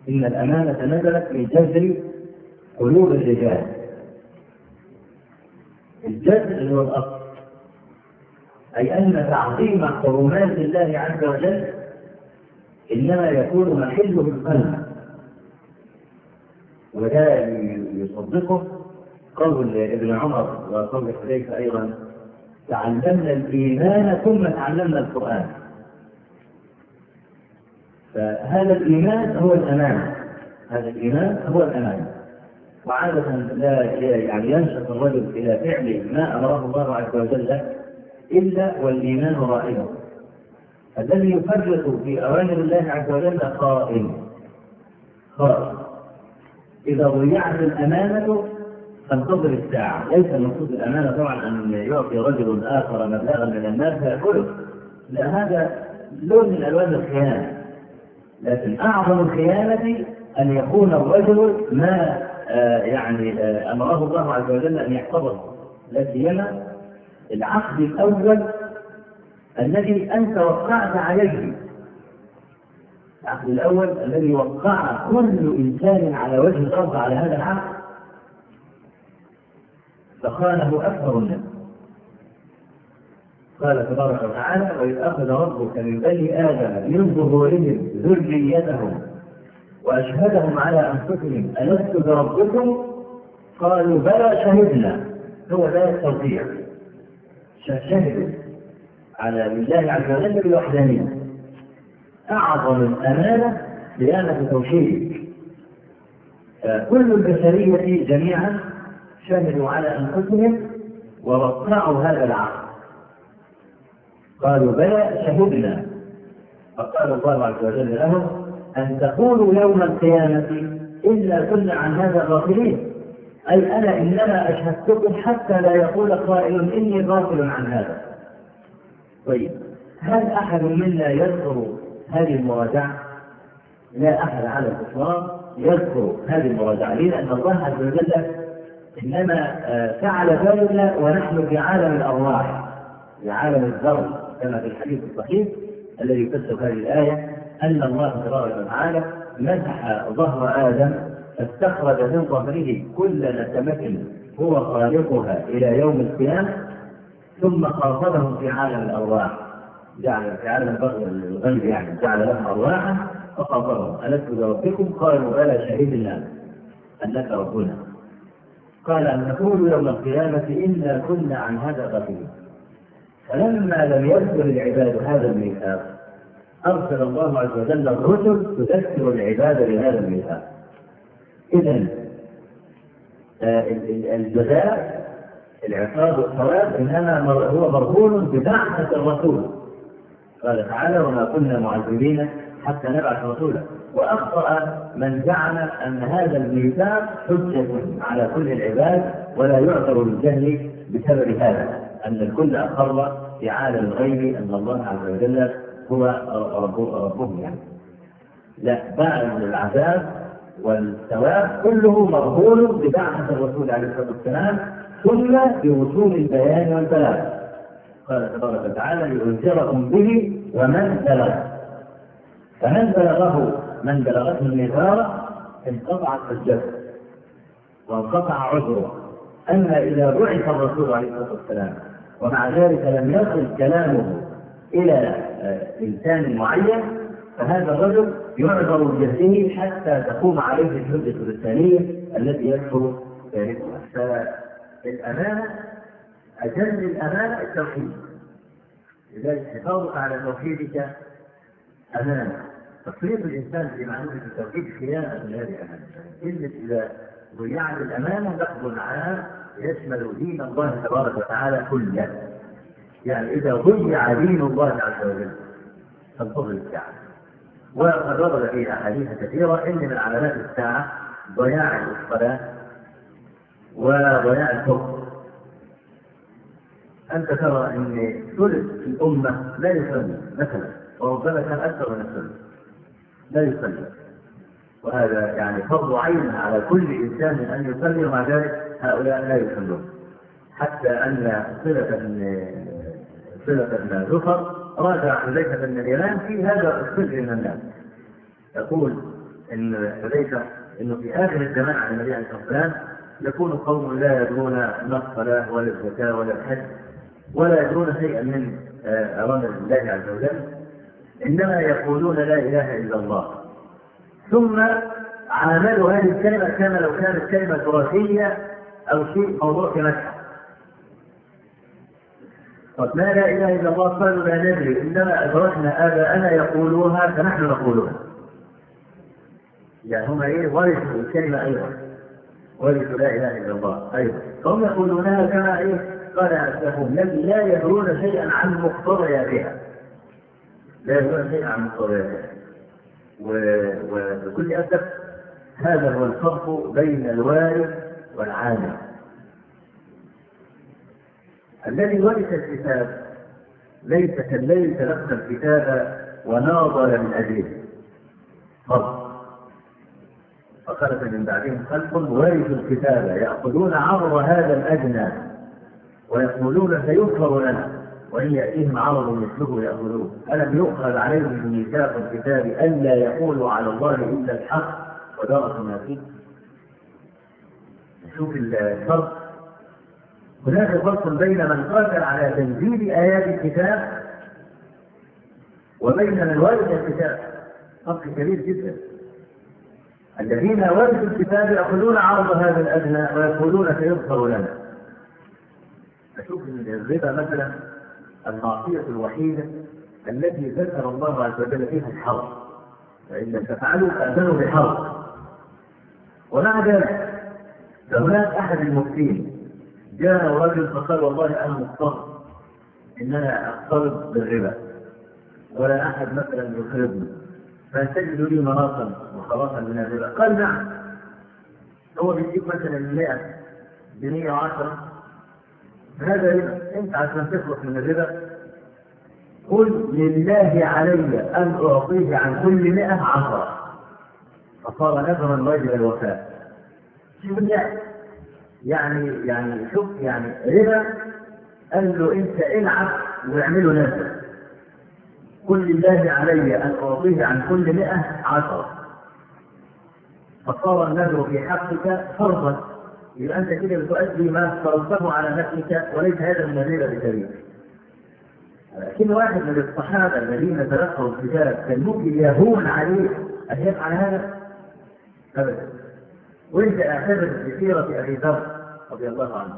إن الأمانة نزلت من جذر قلوب الرجال. الجذر اللي هو الأصل، أي أن تعظيم حرمات الله عز وجل إنما يكون محله القلب. وده يصدقه قول ابن عمر وقول حذيفة أيضا: تعلمنا الإيمان ثم تعلمنا القرآن. فهذا الإيمان هو الأمانة، هذا الإيمان هو الأمانة. وعادة لا يعني ينشط الرجل إلى فعل ما أمره الله عز وجل إلا والإيمان رائده. الذي يفرط في أوامر الله عز وجل خائن خائن. إذا ضيعت الأمانة فانتظر الساعة. ليس المقصود الأمانة طبعا أن يعطي رجل آخر مبلغا من المال فيأكله، لا، هذا لون من ألوان الخيانة. لكن أعظم الخيانة أن يكون الرجل ما آه يعني آه أمره الله عز وجل أن يحفظه، لا سيما العقد الأول الذي أنت وقعت عليه. العقد الأول الذي وقع كل إنسان على وجه الأرض على هذا العقد فخانه أكثر الناس. قال تبارك وتعالى: وإذ أخذ ربك من بني آدم من ظهورهم ذريتهم وأشهدهم على أنفسهم ألست بربكم قالوا بلى شهدنا. هو ده التوقيع، شهدوا على الله عز وجل بالوحدانية. أعظم الأمانة صيانة توحيدك. كل البشرية جميعا شهدوا على أنفسهم ووقعوا هذا العقد، قالوا بلى شهدنا. فقال الله عز وجل لهم: أن تقولوا يوم القيامة إلا كنا عن هذا غافلين، أي أنا إنما أشهدتكم حتى لا يقول قائل إني غافل عن هذا. طيب، هل أحد منا يذكر هذه المراجعة؟ لا أحد على الإطلاق يذكر هذه المراجعة. لأن الله عز وجل إنما فعل ذلك ونحن في عالم الأرواح، في عالم الذر، كما في الحديث الصحيح الذي يفسر هذه الآية أن الله تبارك وتعالى مسح ظهر آدم فاستخرج من ظهره كل نسمة هو خالقها إلى يوم القيامة، ثم خاطبهم في عالم الأرواح، جعل في عالم الغيب يعني جعل لهم أرواحا فخاطبهم: ألست بربكم قالوا بلى شهدنا أنك ربنا قال أن نقول يوم القيامة إنا كنا عن هذا غافلين. فلما لم يذكر العباد هذا الميثاق أرسل الله عز وجل الرسل تذكر العباد بهذا الميثاق. إذن الجزاء العقاب والثواب إنما هو مرهون ببعثة الرسول. قال تعالى: وما كنا معذبين حتى نبعث رسولا. وأخطأ من زعم أن هذا الميثاق حجة على كل العباد ولا يعذر بالجهل بسبب هذا، أن الكل أقر في عالم الغيب أن الله عز وجل هو ربهم يعني. لا، بعد العذاب والثواب كله مرهون ببعثة الرسول عليه الصلاة والسلام ثم بوصول البيان والبلاغ. قال تبارك وتعالى: لينذركم به ومن بلغ. فمن بلغه من بلغته النذارة انقطعت حجته وانقطع عذره. أما إذا بعث الرسول عليه الصلاة والسلام ومع ذلك لم يصل كلامه إلى إنسان معين فهذا الرجل يعذر بجهله حتى تقوم عليه الحجة الثانية التي يكفر ذلكها. فالأمانة أجل الأمانة التوحيد، لذلك حفاظك على توحيدك أمانة. تفريط الإنسان في معرفة التوحيد خيانة من هذه الأمانة. إلا إذا ضيعت الأمانة لفظ عنها يشمل دين الله تبارك وتعالى كله. يعني إذا ضيع دين الله عز وجل فانتظر الساعة. وقد ورد في أحاديث كثيرة إن من علامات الساعة ضياع الصلاة وضياع الحكم. أنت ترى أن ثلث الأمة لا يصلي مثلا، وربما كان أكثر من الثلث لا يصلي، وهذا يعني فرض عين على كل إنسان أن يصلي، ومع ذلك هؤلاء لا يصلون. حتى أن صلة صلة بن زفر راجع حذيفة بن اليمان في هذا السر من الناس، يقول ان حذيفه انه في اخر الزمان على النبي عليه الصلاه والسلام يكون قوم لا يدرون لا الصلاه ولا الزكاه ولا الحج ولا يدرون شيئا من اوامر الله عز وجل، انما يقولون لا اله الا الله، ثم عاملوا هذه الكلمه كما لو كانت كلمه تراثيه او شيء موضوع في مدح. قد ما لا اله الا الله قالوا لا ندري، انما ادركنا اباءنا يقولوها فنحن نقولها. يعني هم ايه ورثوا الكلمه ايضا، ورثوا لا اله الا الله ايضا، فهم يقولونها كما ايه قال اسلافهم لا يدرون شيئا عن مقتضياتها، لا يدرون شيئا عن مقتضياتها. وبكل اسف هذا هو الفرق بين الوارث والعالم. الذي ورث الكتاب ليس كالذي تلقى الكتاب وناظر من اجله، فرق. فخلف من بعدهم خلق ورثوا الكتاب ياخذون عرض هذا الادنى ويقولون سيغفر لنا وان ياتيهم عرض مثله ياخذوه. الم يؤخذ عليهم ميثاق الكتاب الا يقولوا على الله الا الحق ودارسوا ما فيه. نشوف الفرق. هناك فرق بين من قاتل على تنزيل آيات الكتاب وبين من ورث الكتاب، فرق كبير جدا. الذين ورثوا الكتاب يأخذون عرض هذا الأدنى ويقولون سيغفر لنا. أشوف من الربا مثلا المعصية الوحيدة التي ذكر الله عز وجل فيها الحرب، فإن لم تفعلوا فأذنوا بحرب. ومع ذلك فهناك أحد المفتين جاء رجل فقال والله أنا مضطر إن أنا أقترض بالربا ولا أحد مثلا يقرضني، فأنتجد لي مناطا وخلاصا من الربا. قال نعم. هو بيجيب مثلا مئة بمئة وعشرة، هذا ربا. أنت عشان تخلص من الربا قل لله علي أن أعطيه عن كل مئة عشرة، فصار نذرا واجب الوفاء. شوف الناس يعني يعني شوف يعني ربا قال له انت العب واعمله نذر، قل لله علي ان اعطيه عن كل مئة عشرة، فصار النذر في حقك فرضا. يبقى انت كده بتؤدي ما فرضته على نفسك وليس هذا من الربا بكبير. لكن واحد من الصحابه الذين تلقوا الكتاب كان ممكن يهون عليه ان يفعل هذا ابدا. وانت اعتبر في سيره ابي ذر رضي الله عنه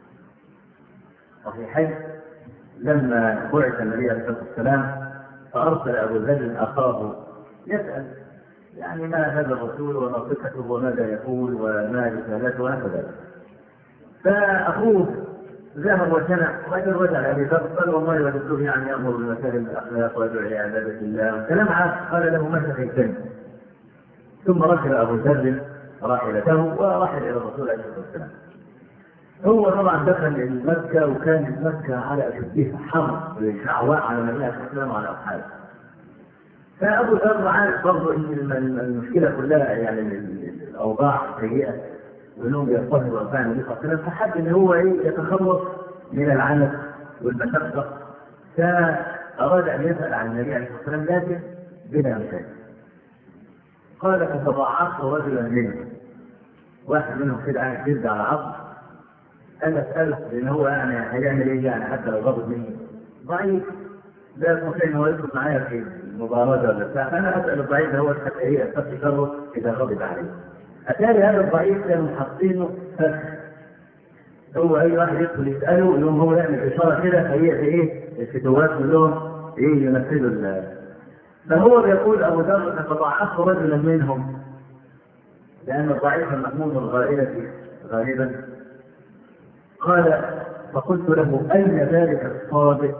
صحيحين لما بعث النبي عليه الصلاه والسلام فارسل ابو ذر اخاه يسال يعني ما هذا الرسول وما صفته وماذا يقول وما رسالته وهكذا. فاخوه ذهب وسمع وبعدين رجع لابي ذر قال والله وجدته يعني يامر بمكارم الاخلاق ويدعو الى عباده الله كلام عام. قال له ماذا في الجنه؟ ثم ركب ابو ذر راحلته ورحل الى الرسول عليه الصلاه والسلام. هو طبعا دخل مكه وكان مكه على اشدها حرب شعواء على النبي عليه الصلاه والسلام وعلى اصحابه. فابو ذر عارف برضه ان المشكله كلها يعني الاوضاع سيئه وانهم يضطهدوا اوضاع النبي صلى الله عليه وسلم، فحب ان هو ايه يتخلص من العنف والمشقه، فاراد ان يسال عن النبي عليه الصلاه والسلام لكن بلا مشاكل. قال فتضاعفت رجلا منهم، واحد منهم كده قاعد يرجع على عصر. انا اساله لان هو يعني هيعمل ايه يعني حتى لو ضرب مني ضعيف لا يستطيع ان هو يدخل معايا في المباراه ولا بتاع، فانا اسال الضعيف ده هو حتى ايه استطيع تصرف اذا غضب عليه. اتاري هذا الضعيف كانوا حاطينه فتح، هو اي واحد يدخل يساله يوم هو يعمل اشاره كده فهي ايه الفتوات كلهم ايه يمثلوا. فهو يقول ابو ذر فتضاعفت رجلا منهم لان الضعيف المحمود الغائله غالبا. قال فقلت له اين ذلك الصادق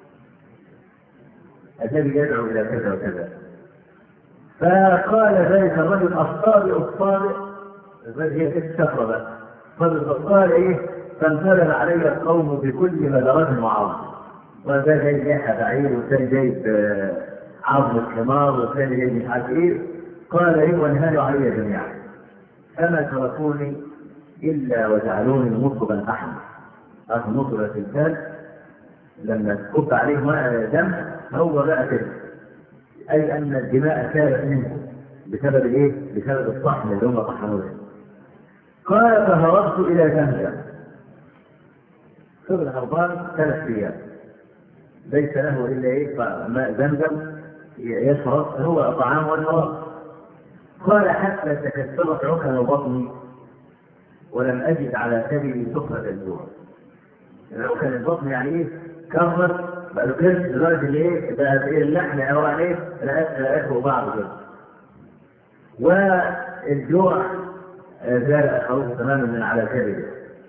الذي يدعو الى كذا وكذا؟ فقال ذلك الرجل الصادق الصادق هي السفره بقى. فقال ايه فانفلل علي القوم بكل مدرات وعظم، وذا جايب لحى بعير والثاني جايب عظم الحمار والثاني جايب مش عارف ايه. قال ايه وانهالوا علي جميعا فما تركوني الا وجعلوني مطربا احمر. هذا مطرب الانسان لما تكب عليه ماء دم هو بقى كده، اي ان الدماء كانت منه بسبب ايه؟ بسبب الطحن اللي هم طحنوه. قال فهربت الى زمزم. فضل هربان ثلاث ايام ليس له الا ايه؟ ماء زمزم يشرب هو طعام والهواء. قال حتى تكسرت عكن بطني ولم اجد على كبدي سخرة الجوع. عكن البطن يعني ايه؟ كرت بقى له كرش لدرجه ايه؟ بقى ايه اللحم عباره عن ايه؟ رقاقه بعض كده. والجوع زال خروج تماما من على كبده.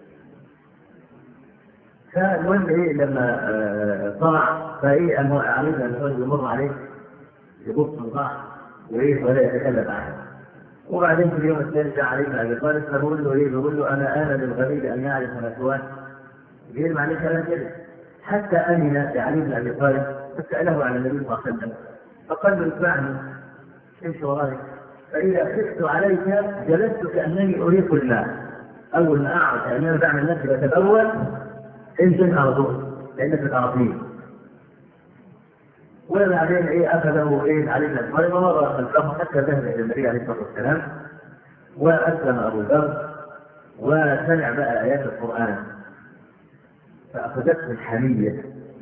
فالمهم ايه لما طلع فايه علينا ان يمر عليه يبص من بعض وايه ولا يتكلم احد. وبعدين في اليوم الثاني جاء علي بن ابي طالب فبقول له ايه؟ بقول له انا انا للغريب ان يعرف مثواه. بيرمي عليه كلام كده حتى امن علي بن ابي طالب فساله عن النبي صلى الله عليه وسلم فقال له اتبعني امشي وراي فاذا خفت عليك جلست كانني اريق الماء. اول ما اعرف ان انا بعمل نفسي بتبول انزل على طول لانك تعرفني. وبعدين ايه اخذه ايه علي بن ابي طالب ومر خلفه حتى ذهب الى النبي عليه الصلاه والسلام واسلم ابو ذر وسمع بقى ايات القران فاخذته الحميه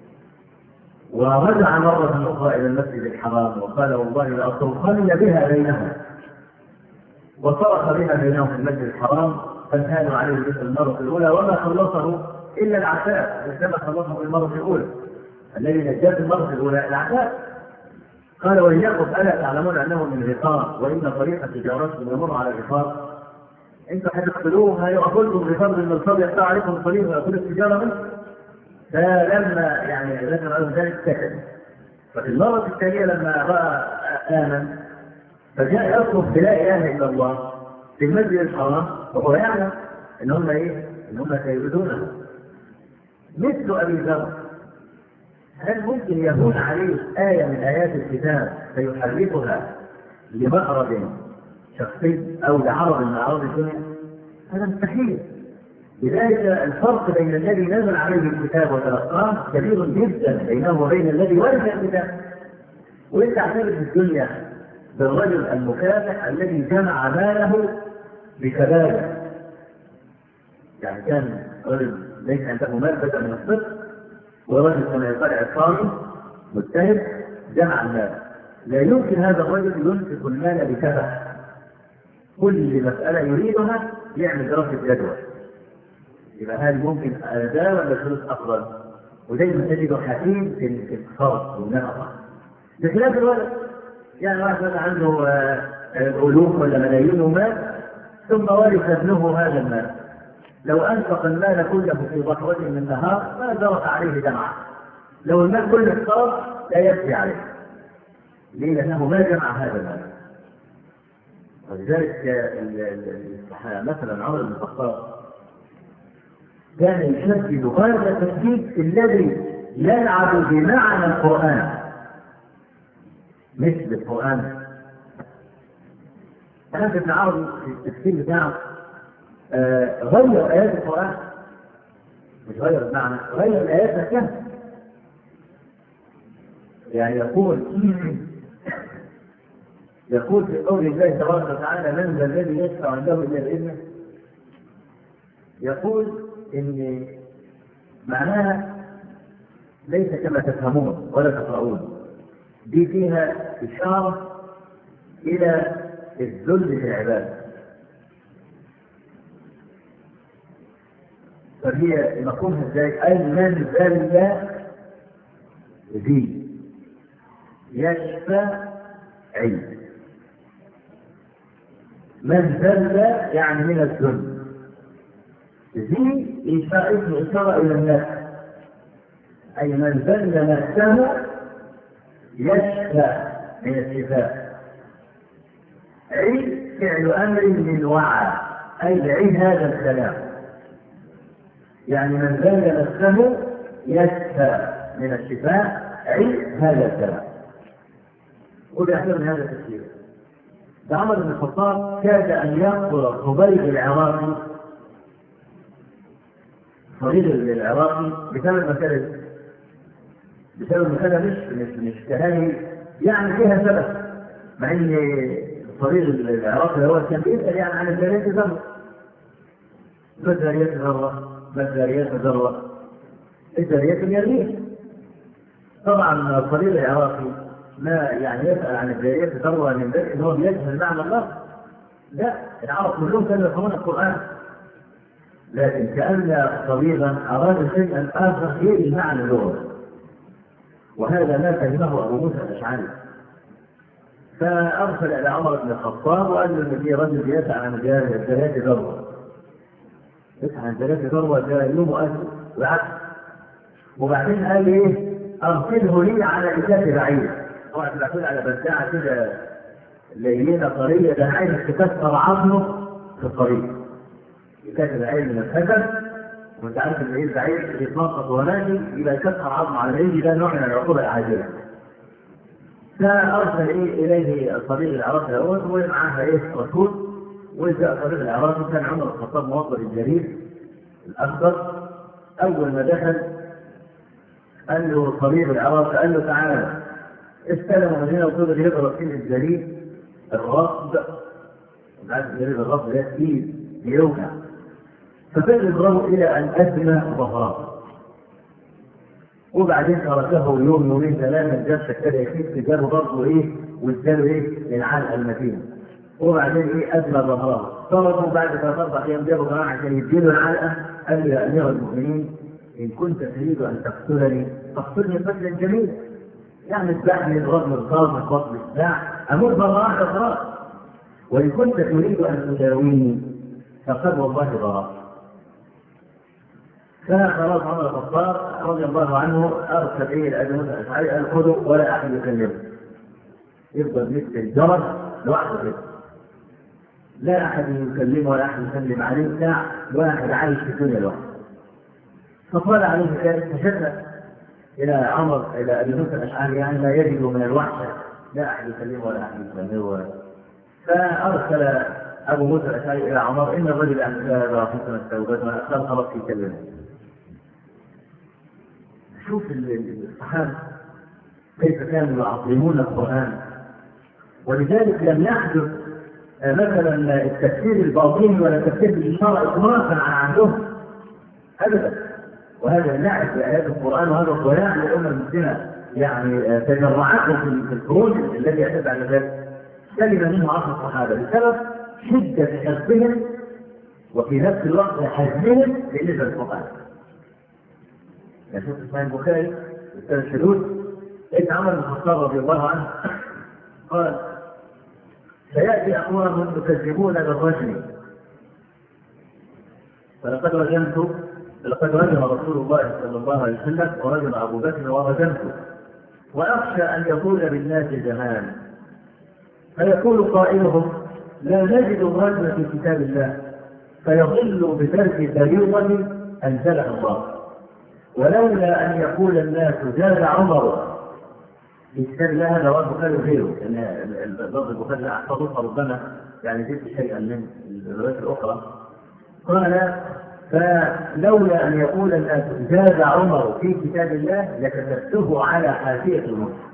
ورجع مره اخرى الى المسجد الحرام وقال والله لاطرقن بها بينهم. وصرخ بها بينهم في المسجد الحرام فانهانوا عليه مثل المره الاولى وما خلصه الا العتاب كما خلصه في المره الاولى. الذي نجاه المره الاولى العتاب. قال واياكم الا تعلمون انه من غفار وان طريق تجارتكم يمر على غفار. انتم هتقتلوه هيقتلكم بفضل من الفضل يقطع عليكم الطريق ويأكل التجاره منه. فلما يعني ذكر ذلك سكت. ففي المره الثانيه لما راى امن فجاء يطلب بلا اله الا الله في المسجد الحرام وهو يعلم ان هم ايه؟ ان هم سيؤذونه. مثل ابي ذر هل ممكن يكون عليه آية من آيات الكتاب فيحرفها لمأرب شخصي أو لعرض من أعراض الدنيا؟ هذا مستحيل. لذلك الفرق بين الذي نزل عليه الكتاب وتلقاه كبير جدا بينه وبين الذي ورث الكتاب. وانت اعتبر في الدنيا بالرجل المكافح الذي جمع ماله بكبابه. يعني كان رجل ليس عنده مال بدأ من الصفر ورجل كما يقال عصامي مجتهد جمع المال. لا يمكن هذا الرجل ينفق المال بكبح. كل مسألة يريدها يعمل دراسة جدوى. يبقى هل ممكن أداة ولا فلوس أفضل؟ ودايما تجد حكيم في الخرط والنفقة. بخلاف الولد يعني واحد عنده ألوف ولا ملايين مال ثم ورث ابنه هذا المال. لو أنفق المال كله في ضحوة من النهار ما جرت عليه دمعة. لو المال كله اخترب لا يبكي عليه. ليه؟ لأنه ما جمع هذا المال. ولذلك مثلا عمر بن الخطاب كان يشدد هذا التشديد الذي يلعب بمعنى القرآن مثل القرآن. أنا ابن عربي في التفسير بتاعه آه غير آيات القرآن، مش غير المعنى، غير الآيات نفسها. يعني يقول يقول في قول الله تبارك وتعالى من ذا الذي يشفع عنده إلا بإذنه. يقول إن معناها ليس كما تفهمون ولا تقرؤون. دي فيها إشارة إلى الذل في العبادة. فهي مفهومها ازاي؟ أي من ذل ذي يشفع عيد. من ذل يعني من الذل. ذي إشارة إشارة إلى الناس. أي من ذل نفسه يشفع من الشفاء. عيد فعل أمر من وعى، أي عيد هذا الكلام. يعني من ذل نفسه يشفى من الشفاء عيد هذا الكلام. وبيحتمل هذا التفسير. ده عمر بن الخطاب كاد أن يقتل خبيب العراقي خبيب العراقي بسبب مسألة بسبب مسألة مش مش مش كهاني يعني فيها سبب، مع إن الطريق العراقي هو كان بيسأل يعني عن الذريات ذرة، ما الذريات ذرة؟ ما الذريات ذرة؟ الذريات اليمين. طبعا الطريق العراقي ما يعني يسأل عن الذريات ذرة من باب ان هو بيجهل معنى الله. لا، العرب كلهم كانوا يفهمون القرآن، لكن كأن طبيبا أراد شيئا آخر غير المعنى اللغوي، وهذا ما فهمه أبو موسى الأشعري. فأرسل إلى عمر بن الخطاب وقال له إن في رجل يسأل عن ثلاث ذروة، يسأل عن ثلاث ذروة ده له مؤثر وعكس. وبعدين قال إيه؟ أرسله لي على إجابة بعيد، طبعا تبعتون على بداعة كده ليلة طرية، ده عايز تكسر عظمه في الطريق، يكسر العين من الخشب، وانت عارف ان ايه البعير يتنطط ونادي يبقى يكسر عظمه على العين، ده نوع من العقوبه العاجله. فارسل ايه اليه الطريق العراقي الاول ومعها ايه رسول، وجاء الطريق العراقي كان عمر بن الخطاب موظف الجليل الاخضر. اول ما دخل قال له الطريق العراقي، قال له تعالى استلموا من هنا وفضل يضرب فيه الجليل الرصد، بعد الجليل الرصد ده تقيل يوجع، ففضل يضربه الى ان ادمى ظهره. وبعدين تركه يوم يومين ثلاثه الجرح ابتدى يخف، جابه برضه ايه واداله ايه العلقه المتينه. وبعدين ايه ادمى ظهره، طلبوا بعد ثلاث اربع ايام جابوا جماعه عشان يديله العلقه. قال له يا امير المؤمنين ان كنت تريد ان تقتلني فاقتلني قتلا جميلا، يعني اذبحني الغرب الخاص بطل الساع اموت مره واحده خلاص، وان كنت تريد ان تداويني فقد والله براء. فخلاص عمر بن الخطاب رضي الله عنه ارسل اليه الابي موسى الاشعري قال خذوا ولا احد يكلمه، يفضل مثل الجمر لوحده كده، لا احد يكلمه ولا احد يسلم عليه، ساعه واحد عايش في الدنيا لوحده. فقال عليه ذلك فشد الى عمر الى ابي موسى الاشعري يعني ما يجد من الوحشه، لا احد يكلمه ولا احد يسلمه. فارسل ابو موسى الاشعري الى عمر ان الرجل انكر حسن التوبه قال خلاص يكلمه. شوف الصحابه كيف كانوا يعظمون القران، ولذلك لم يحدث مثلا التفسير الباطني ولا التفسير بالاشاره اطلاقا عن عندهم ابدا، وهذا نعت بايات القران وهذا الضياع للامه المسلمه، يعني تجرعتهم في الخروج الذي ياتي بعد ذلك سلم منه عصر الصحابه بسبب شده حفظهم وفي نفس الوقت حزمهم بالنسبه للقران. يشوف اسماعيل البخاري استاذ الحدود ليس عمر بن الخطاب رضي الله عنه قال سياتي اقوام يكذبون بالرجل فلقد رجمت لقد رجم رسول الله صلى الله عليه وسلم ورجم ابو بكر ورجمته، واخشى ان يقول بالناس زمان فيقول قائلهم لا نجد الرجم في كتاب الله فيضل بترك فريضه انزلها الله، ولولا ان يقول الناس زاد عمر في كتاب الله هذا رواه البخاري وغيره، لان لفظ البخاري احفظه فربما يعني زدت شيئا من الروايات الاخرى. قال فلولا ان يقول الناس زاد عمر في كتاب الله لكتبته على حاشيه المصحف.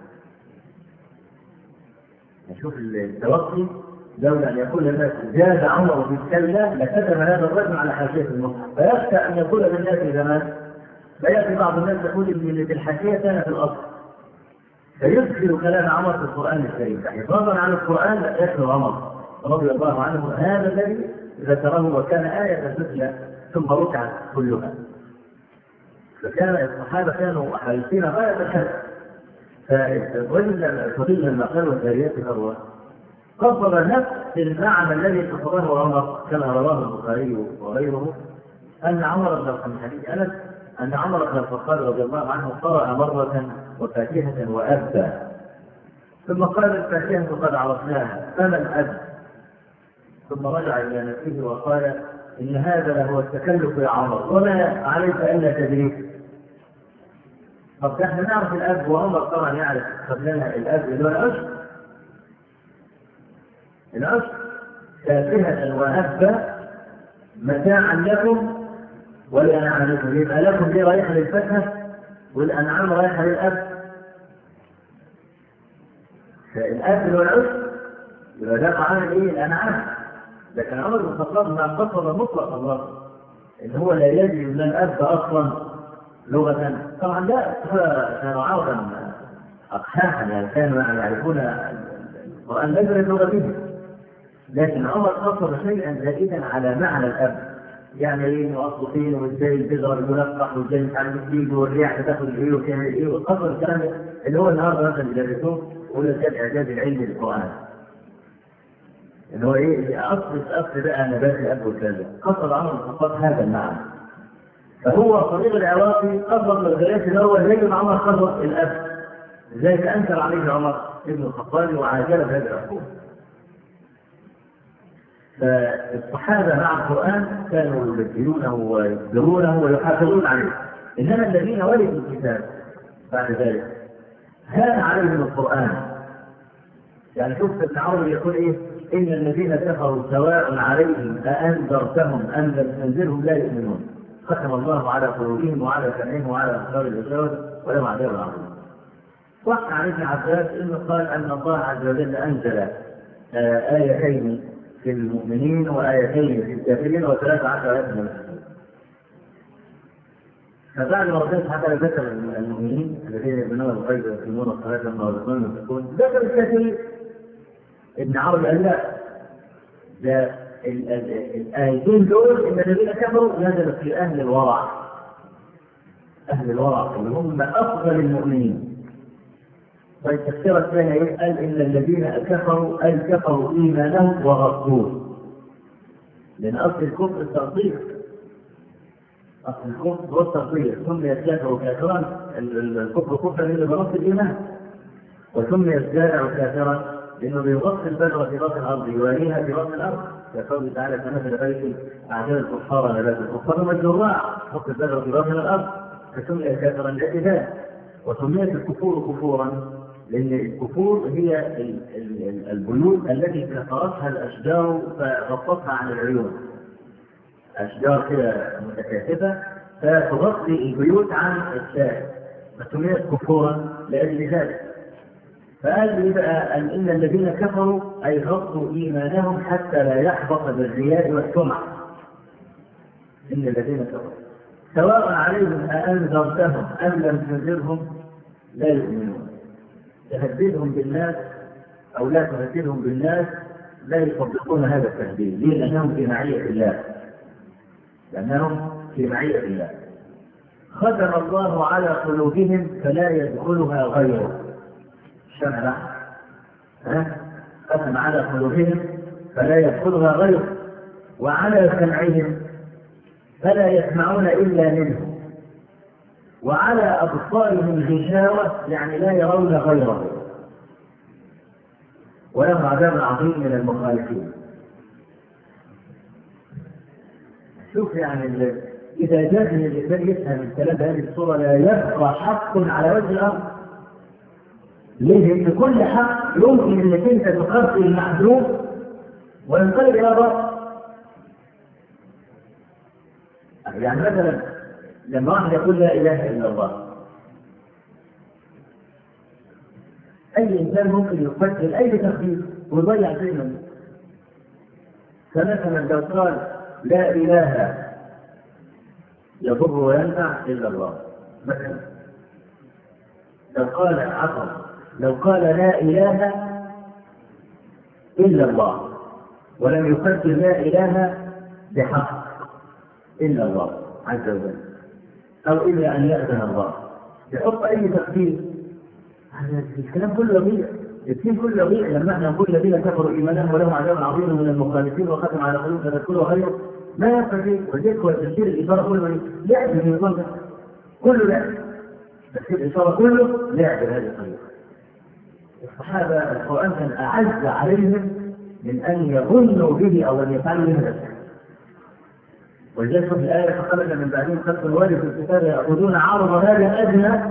نشوف التوقي، لولا ان يقول الناس زاد عمر في كتاب الله لكتب هذا الرجل على حاشيه المصحف، فيخشى ان يقول بالناس زمان فياتي بعض الناس يقول ان في الحاشيه كان في الاصل، فيدخل كلام عمر في القران الكريم حفاظا على القران لا يخلو عمر رضي الله عنه هذا الذي ذكره وكان آية تتلى ثم ركعت كلها. فكان الصحابة كانوا حريصين غاية الحرص. فالرجل الفضيل لما قالوا الجاريات ثروة قصد نفس المعنى الذي قصده عمر كما رواه البخاري وغيره أن عمر بن الخطاب أنس أن عمر بن الخطاب رضي الله عنه قرأ مرة وفاكهة وأبا ثم قال الفاكهة قد عرفناها فما الأب، ثم رجع إلى نفسه وقال إن هذا لهو التكلف يا عمر وما عليك ألا تدريك. طب نحن نعرف الأب وعمر طبعا يعرف قبلنا الأب اللي هو العشق، العشق فاكهة وأبا متاعا لكم ولأنعامكم، يبقى لكم دي رايحة للفاكهة والأنعام رايحة للأب. فالأب اللي هو العشق يبقى ده معناه ايه؟ الانعام. لكن عمر بن الخطاب ما قصد مطلق الله ان هو لا يجب ان الاب اصلا لغه. طبعا لا، كانوا عربا اقحاحا، يعني كانوا يعرفون القران ليس لغتهم، لكن عمر قصد شيئا زائدا على معنى الاب. يعني ايه مؤصلين وازاي البذره الملقح وازاي مش عارف تيجي والرياح تاخد ايه وتعمل ايه، وقصد الكلام اللي هو النهارده مثلا بيدرسوه ولا زاد اعجاز العلم للقران. اللي هو ايه اصل اصل بقى نبات الاب وكذا. قصد عمر بن الخطاب هذا المعنى. فهو الطريق العراقي قصد الغياث الاول زي ما عمر قصد الاب. لذلك انكر عليه عمر بن الخطاب وعاجل بهذه العقوبه. فالصحابه مع القران كانوا يبدلونه ويصبرونه ويحافظون عليه. انما الذين ورثوا الكتاب بعد ذلك هان عليهم القران. يعني شوف ابن عمر يقول ايه؟ ان الذين كفروا سواء عليهم أأنذرتهم ام لم تنذرهم لا يؤمنون، ختم الله على قلوبهم وعلى سمعهم وعلى ابصار الغشاوة ولهم عذاب عظيم. وقع عن ابن عباس انه قال ان الله عز وجل انزل آيتين في المؤمنين وآيتين في الكافرين وثلاث عشر آية في المنافقين. فبعد ما ربنا حتى ذكر المؤمنين الذين يؤمنون بالغيب ويقيمون الصلاة ويرزقون وينفقون، ذكر الكافرين. ابن عمر قال لا، ده الآيتين دول إن الذين كفروا نزلت في أهل الورع. أهل الورع اللي هم أفضل المؤمنين. والتفسير الثاني قال إن الذين كفروا أي كفروا إيمانهم وغضوه. لأن أصل الكفر التغطير. أصل الكفر هو التغطير. سمي الكافر كافرا، الكفر كفرا اللي بنص الإيمان. وسمي الزارع كافرا لأنه بيغطي البذرة في بطن الأرض يواريها في بطن الأرض. كقوله تعالى كمثل غيث أعجب الكفار نبات الكفار من الزراع، حط البذرة في بطن الأرض فسمي كافرا لذلك. وسميت الكفور كفورا لأن الكفور هي البيوت التي كفرتها الأشجار فغطتها عن العيون. أشجار كده متكاثفة فتغطي البيوت عن الشارع فسميت كفورا لأجل ذلك. فقال لي بقى ان الذين كفروا اي غطوا ايمانهم حتى لا يحبط بالرياء والسمعه. ان الذين كفروا سواء عليهم أأنذرتهم ام لم تنذرهم لا يؤمنون. تهددهم بالناس او لا تهددهم بالناس لا يصدقون هذا التهديد. ليه؟ لانهم في معيه الله. لانهم في معيه الله. ختم الله على قلوبهم فلا يدخلها غيره. شمع ها ختم على قلوبهم فلا يدخلها غيره وعلى سمعهم فلا يسمعون الا منه وعلى ابصارهم غشاوه يعني لا يرون غيره ولهم عذاب عظيم من المخالفين. شوف يعني اذا جاء من الانسان يفهم الكلام بهذه الصوره لا يبقى حق على وجه الارض. ليه؟ لأن كل حق يمكن انك انت تقصي المحذوف وينقلب الى باطل. يعني مثلا لما واحد يقول لا اله الا الله، اي انسان ممكن يفكر اي تخفيف ويضيع ذهنه. فمثلا لو قال لا اله يضر وينفع الا الله مثلا، لو قال عطل لو قال لا إله إلا الله ولم يقدر لا إله بحق إلا الله عز وجل أو إلا أن يأذن الله يحط أي تقدير. هذا الكلام كله يضيع. الدين كله يضيع لما احنا نقول الذين كفروا إيمانهم ولهم عذاب عظيم من المخالفين وختم على قلوبهم فذكروا غيره ما ينفع. وذلك هو تفسير الإشارة كله لعب من النظام ده كله لعب. تفسير الإشارة كله لعب بهذه الطريقة. الصحابة القرآن كان أعز عليهم من أن يظنوا به أو أن يفعلوا به ذلك. ولذلك في الآية فخلق من بعدهم خلق الوارث في الكتاب يأخذون عرض هذا الأدنى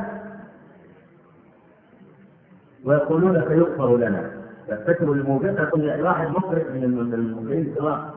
ويقولون سيغفر لنا. فافتكروا الموبقة كل واحد مخرج من المخرجين الصراحة.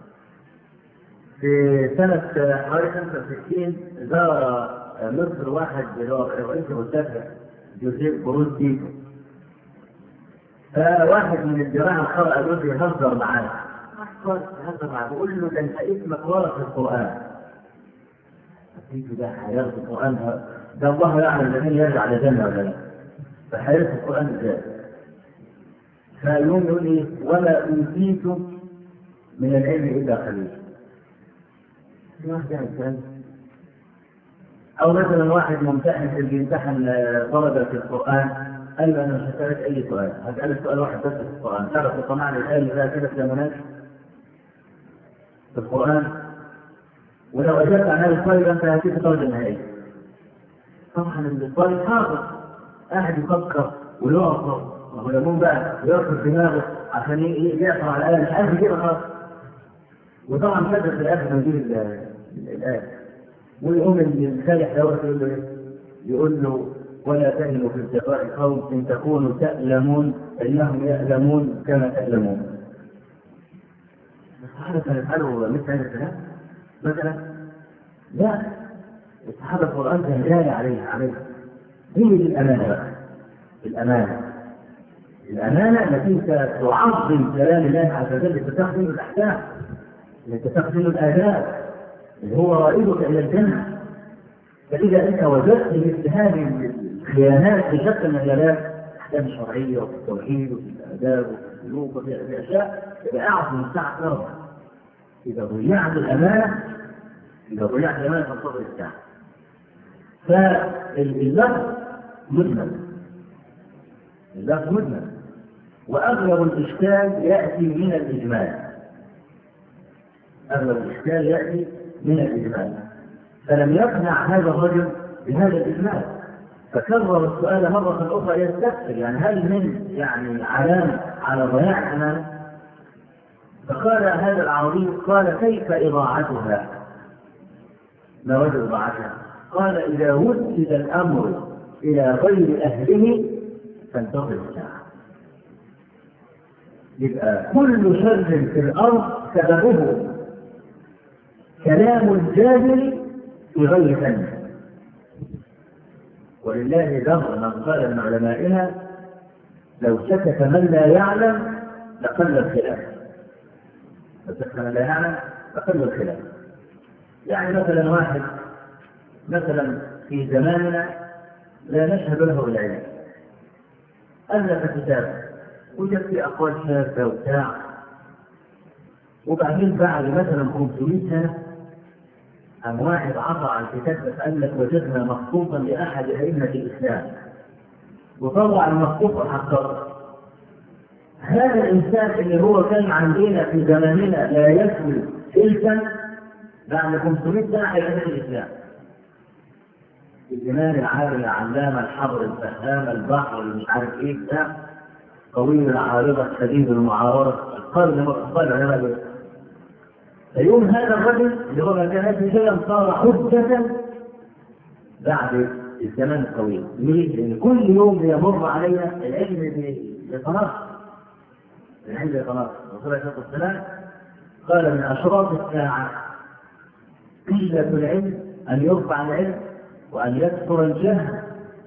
في سنة حوالي خمسة وستين زار مصر واحد رئيس المستشفى جوزيف بروز تيتو. فواحد من الجماعة الخرق قالوا يهزر معاه، يهزر معاه بيقول له ده انت اسمك ورا في القرآن. قلت له ده حياة القرآن، ده الله يعلم الذين يرجع على جنة ولا لا، فحياة القرآن ازاي؟ فاليوم يقول ايه؟ وما أوتيتم من العلم إلا قليل. في واحد يعني كان أو مثلا واحد ممتحن اللي بيمتحن طلبة في القرآن قال له أنا مش هسألك أي سؤال، هسألك سؤال واحد بس في القرآن، تعرف تطمعني الآية اللي فيها كده كلمات في القرآن؟ ولو أجبت عن هذا السؤال أنت هتيجي الدرجة النهائية. طبعا الطالب حاضر قاعد يفكر ويعصر ويقوم بقى ويرفض دماغه عشان يعصر على الآية، مش عارف يجيبها خالص. وطبعا فجأة في الآخر نجيب الآية ويقوم الفالح دوت يقول له يقول له ولا تهنوا في ابتغاء قوم ان تكونوا تألمون فإنهم يألمون كما تألمون. الصحابة كانوا يفعلوا مثل هذا الكلام مثلا؟ لا، الصحابة القرآن كان جاري عليها عليها هي الأمانة بقى، الأمانة الأمانة التي تعظم كلام الله عز وجل بتستخدم الأحكام، بتستخدم الآداب اللي هو رائدك إلى الجنة. فإذا أنت وجدت مثل هذه الخيانات في شكل من الآلات الأحكام الشرعية وفي التوحيد وفي الآداب وفي السلوك وفي الأشياء يبقى أعظم الساعة كرامة. إذا ضيعت الأمانة إذا ضيعت الأمانة فانتظر الساعة. فاللفظ مجمل، اللفظ مجمل، وأغلب الإشكال يأتي من الإجمال. أغلب الإشكال يأتي من الإجمال، فلم يقنع هذا الرجل بهذا الإجمال، فكرر السؤال مرة أخرى يستفسر يعني هل من يعني علامة على ضياع الأمانة؟ فقال هذا العربي قال كيف إضاعتها؟ ما وجه إضاعتها؟ قال إذا وسد الأمر إلى غير أهله فانتظر الساعة. يبقى كل شر في الأرض سببه كلام الجاهل في غير فن. ولله در من قال من علمائنا لو سكت من لا يعلم لقل الخلاف. لو سكت من لا يعلم لقل الخلاف. يعني مثلا واحد مثلا في زماننا لا نشهد له بالعلم، ألف كتاب وجد في أقوال شاذة وبتاع، وبعدين بعد مثلا خمسمائة سنة أم واحد عطى على الكتاب قال لك وجدنا مخطوطا لأحد أئمة الإسلام وطلع المخطوط وحققه. هذا الإنسان اللي هو كان عندنا في زماننا لا يسوي إلفا بعد خمسمائة سنة أئمة الإسلام. الإمام العالم العلامة الحبر الفهام البحر اللي مش عارف إيه بتاع طويل العارضة شديد المعارضة القرن والأقوال علماء. فيوم هذا الرجل اللي هو كان هذا شيئا صار حجة بعد الزمان الطويل. ليه؟ لأن كل يوم يمر علينا العلم يتناقص، العلم يتناقص. الرسول عليه الصلاة والسلام قال من أشراط الساعة قلة العلم، أن يرفع العلم وأن يكثر الجهل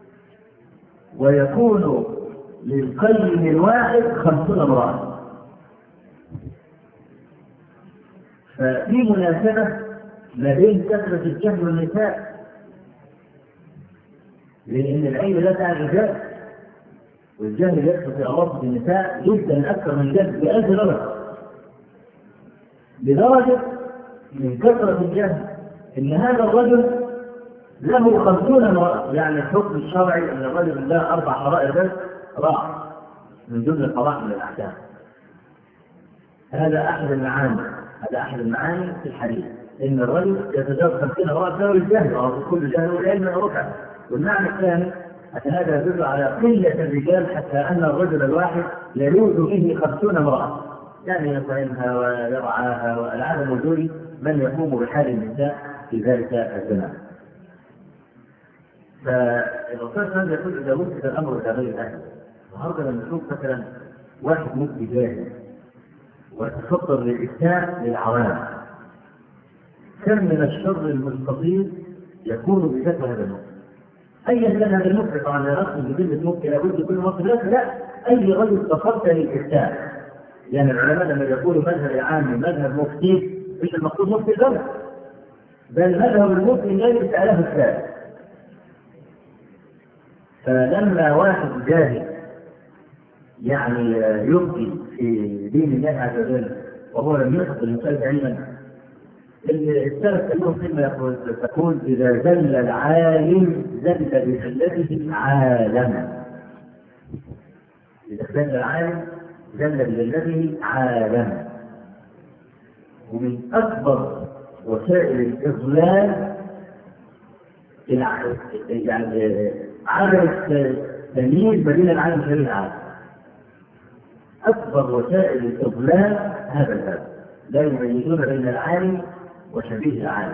ويكون للقيم الواحد خمسون امرأة. ففي مناسبة ما بين كثرة الجهل والنساء، لأن العلم لا تعني الجهل، والجهل يكثر في أوسط النساء جدا أكثر من الجهل بألف درجة، لدرجة من كثرة الجهل إن هذا الرجل له خمسون امرأة. يعني الحكم الشرعي أن الرجل له أربع حرائر بس راح من ضمن القضاء من الأحكام. هذا أحد المعاني هذا أحد المعاني في الحديث إن الرجل يتجاوز خمسين امرأة بسبب الجهل، أو كل جهل والعلم ركعة. والمعنى الثاني أن هذا يدل على قلة الرجال حتى أن الرجل الواحد يلوذ به خمسون امرأة، يعني يطعمها ويرعاها، والعالم الدولي من يقوم بحال النساء في ذلك الزمان. فالرسول صلى يقول إذا وسد الأمر إلى غير أهله. النهارده لما نشوف مثلا واحد مفتي جاهل ويتخطر للإفتاء للعوام، كم من الشر المستطيل يكون بشكل هذا المفتي. أيا كان هذا المفتي، طبعا لا نقصد بكلمة مفتي لابد كل مفتي، لا لا أي رجل تصدى للإفتاء. يعني العلماء لما يقولوا مذهب العام مذهب مفتي مش المقصود مفتي البلد، بل مذهب المفتي الذي سأله السائل. فلما واحد جاهل يعني يفتي في دين الله عز وجل وهو لم يحصل المسألة علما، السلف كلهم كلمة تقول إذا زل العالم زل بزلته عالما. إذا زل العالم زل بزلته عالما. ومن أكبر وسائل الإضلال يعني عدم التمييز بين العالم وغير العالم. أكبر وسائل الإضلال هذا الباب، لا يميزون بين العالم وشبيه العالم.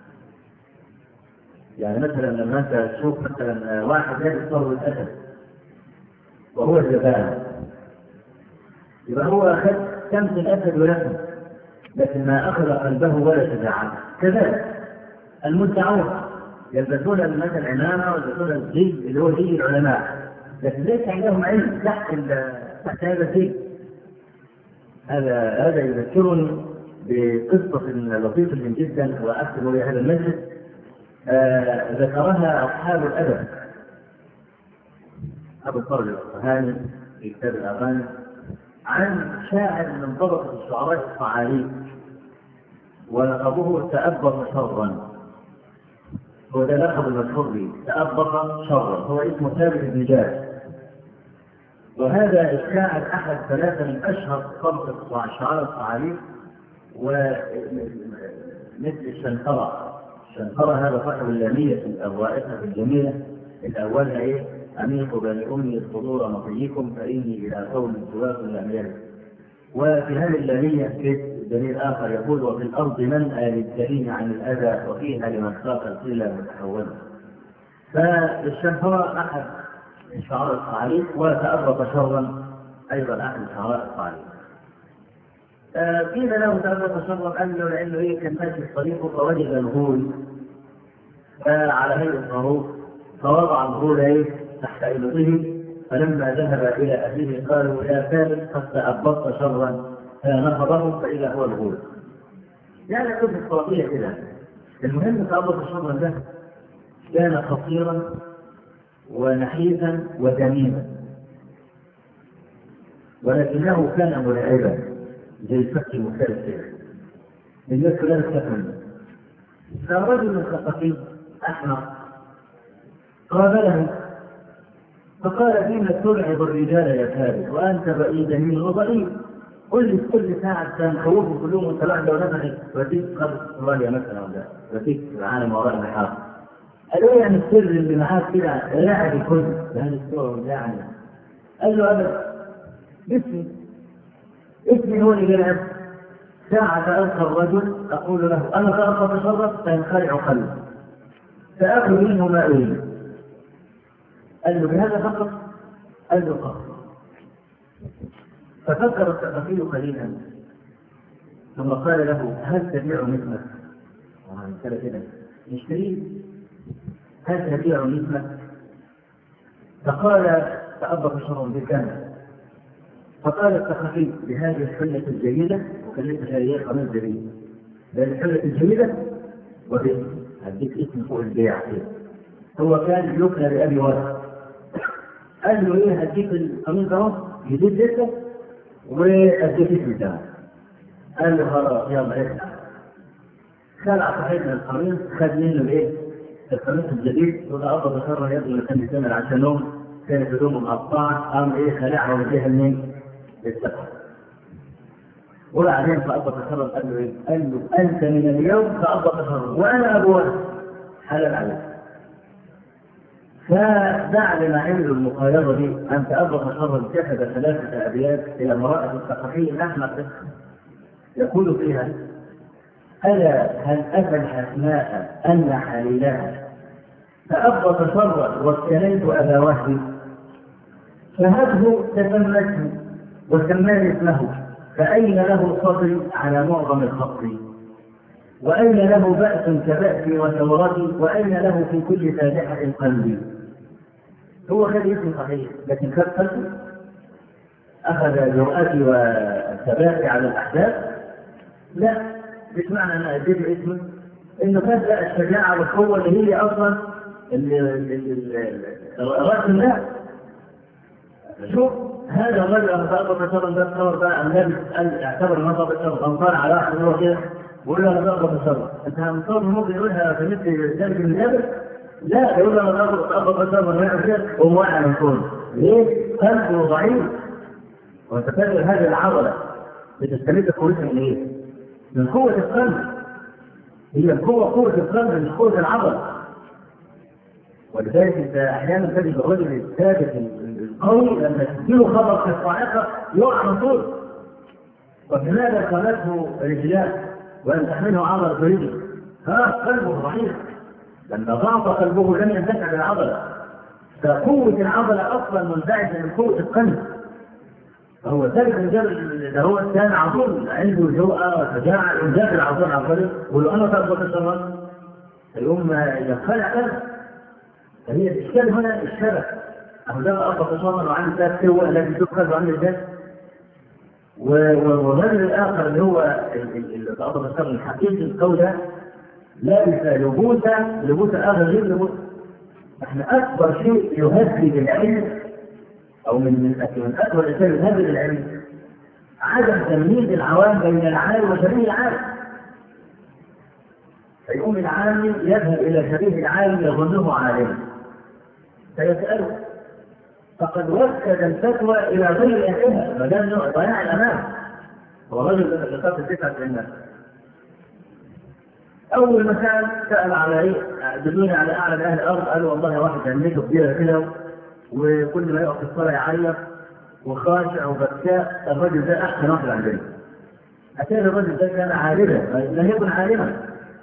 يعني مثلا لما انت تشوف مثلا واحد لابس ثوب الاسد وهو الجبان، يبقى هو اخذ شمس الاسد ولحمه، لكن ما اخذ قلبه ولا شجاعته. كذلك المدعون يلبسون مثلا العمامه ويلبسون الزي اللي هو زي العلماء، لكن ليس عندهم علم تحت تحت هذا الزي. هذا هذا يذكرني بقصة لطيفة جدا وأكتب لي هذا المجلس آه ذكرها أصحاب الأدب. أبو الفرج الأصفهاني في كتاب الأغاني عن شاعر من طبقة الشعراء الصعاليك ولقبه تأبط شرا. هو ده لقب المشهور به، تأبط شرا، هو اسمه ثابت بن جابر. وهذا الشاعر أحد ثلاثة من أشهر طبقة الشعراء الصعاليك، ومثل الشنقرة. الشنقرة هذا صاحب اللامية الرائعة الجميلة الأولها إيه؟ أميق بني أمي الصدور مطيكم فإني إلى قوم سواق لم. وفي هذه اللامية في دليل آخر يقول وفي الأرض منأى للسليم عن الأذى وفيها لمن خاف القلة متحولا. فالشنقرة أحد الشعراء الصعاليك، وتأرق شرا أيضا أحد الشعراء الصعاليك. قيل له تأرق شرا قال له لأنه إيه كان ماشي في طريقه فوجد الغول على هيئة خروف، فوضع الغول إيه تحت إبطه، فلما ذهب إلى أهله قالوا يا فارس قد تأبطت شرا، فنفضه فإذا هو الغول. يعني قصة الصوتية كده. المهم تأبط شرا ده كان خطيرا ونحيفا ودميما، ولكنه كان ملعبا زي الفك المكلف الناس لا تفهم. فرجل ثقفي احمق قابله فقال فيما تلعب الرجال يا فارس وانت بعيد منه وضعيف، قل لي كل ساعه كان خوفه كلهم وانت لوحده ونفسك وديك قبل استراليا مثلا ولا وديك العالم وراء البحار. قال له يعني السر اللي معاك كده لاعب الكل بهذه الصوره يعني. قال له ابدا اسمي اسمي هو اللي يلعب. ساعة ألقى الرجل أقول له أنا سألقى تشرف فينخلع قلبي فأخذ منه ما أريد. قال له بهذا فقط؟ قال له فقط. ففكر الثقفي قليلا ثم قال له هل تبيع مثلك؟ قال كده نشتريه. هل تبيع مثلك؟ فقال تأبط شر بكم؟ فقال الثقفي بهذه الحلة الجيدة، وكلمة هذه قميص جديد، بهذه الحلة الجيدة وفي هديك اسم فوق البيع كده. هو كان يكنى بأبي ورد. قال له ايه هديك القميص ده جديد لسه واديك اسم بتاعه. قال له خلاص يلا افتح. خلع صاحبنا القميص خد منه الايه؟ القميص الجديد وتأبط شر يده اللي كان يستعمل عشان نوم، كانت هدومه مقطعة، قام ايه خلعها ومديها منين؟ للسفر. وبعدين فأبط شر قال له ايه؟ قال له أنت من اليوم فأبط شر وأنا أبوه حلال عليك. فبعد ما عملوا المقايضة دي أن تأبط شر كتب ثلاثة أبيات إلى امرأة الثقفي الأحمق يقول فيها ألا هل أتى الحسناء أن حليلها فأبط شر واستنيت أبا وهبي فهبه تسمته وسماني اسمه فأين له صبري على معظم الخط وأين له بأس كبأسي وثورتي وأين له في كل فاتحة قلبي. هو خد اسم صحيح لكن خد قلبه أخذ جرأتي والثبات على الأحداث؟ لا، مش معنى أن أديت اسمه إنه كانت الشجاعة والقوة اللي هي أصلا رأس الناس. شوف هذا الرجل أخذ بشرا ده تصور بقى النبي اعتبر نظر بشر أنصار على واحد هو كده بيقول له أنا ضرب بشر. أنت مصور ممكن يقولها في مثل ذلك الجبل؟ لا، يقول له أنا ضرب بشر وأنا كده وموقع من كون. ليه؟ قلبه ضعيف. وأنت فاكر هذه العضلة بتستمد قوتها من إيه؟ من قوة القلب. هي القوة قوة القلب مش قوة العضلة. ولذلك انت احيانا تجد الرجل الثابت القوي لما تديله خبر في الصاعقه يقع من طول. وبهذا قالته رجلان وان تحمله عضله رجل. ها قلبه ضعيف. لما ضعف قلبه لم ينتفع بالعضله. فقوه العضله اصلا منبعثه من قوه القلب. فهو ذلك الرجال ده هو كان عظيم عنده جرأة وشجاعة وذاك العظيم عقله ولو انا تربط الشرط يقوم يدخل قلب. فهي الإشكال هنا الشبك. أهو ده أربط الشرط وعامل ذات سوى الذي تدخل وعامل ذات. والرجل الآخر اللي هو اللي أربط الشرط الحقيقي القول ده لابس لبوسة لبوسة آخر غير لبوسة. احنا أكبر شيء يهدد العلم أو من من أكبر الأشياء يهدد العلم عدم تمييز العوام بين العالم وشبيه العالم. فيقوم العالم يذهب إلى شبيه العالم يظنه عالما فيسأله فقد وسد الفتوى إلى غير أهلها ما دام ضياع الأمان. هو رجل لقاط التسعة الناس أول مثال سأل على إيه؟ دلوني على أعلى أهل الأرض. قالوا والله واحد عنده كبيرة كده وكل ما يقف في الصلاة يعيط وخاشع وبكاء. الرجل ده أحسن واحد عندنا. أتاري الرجل ده كان عالما لم يكن عالما.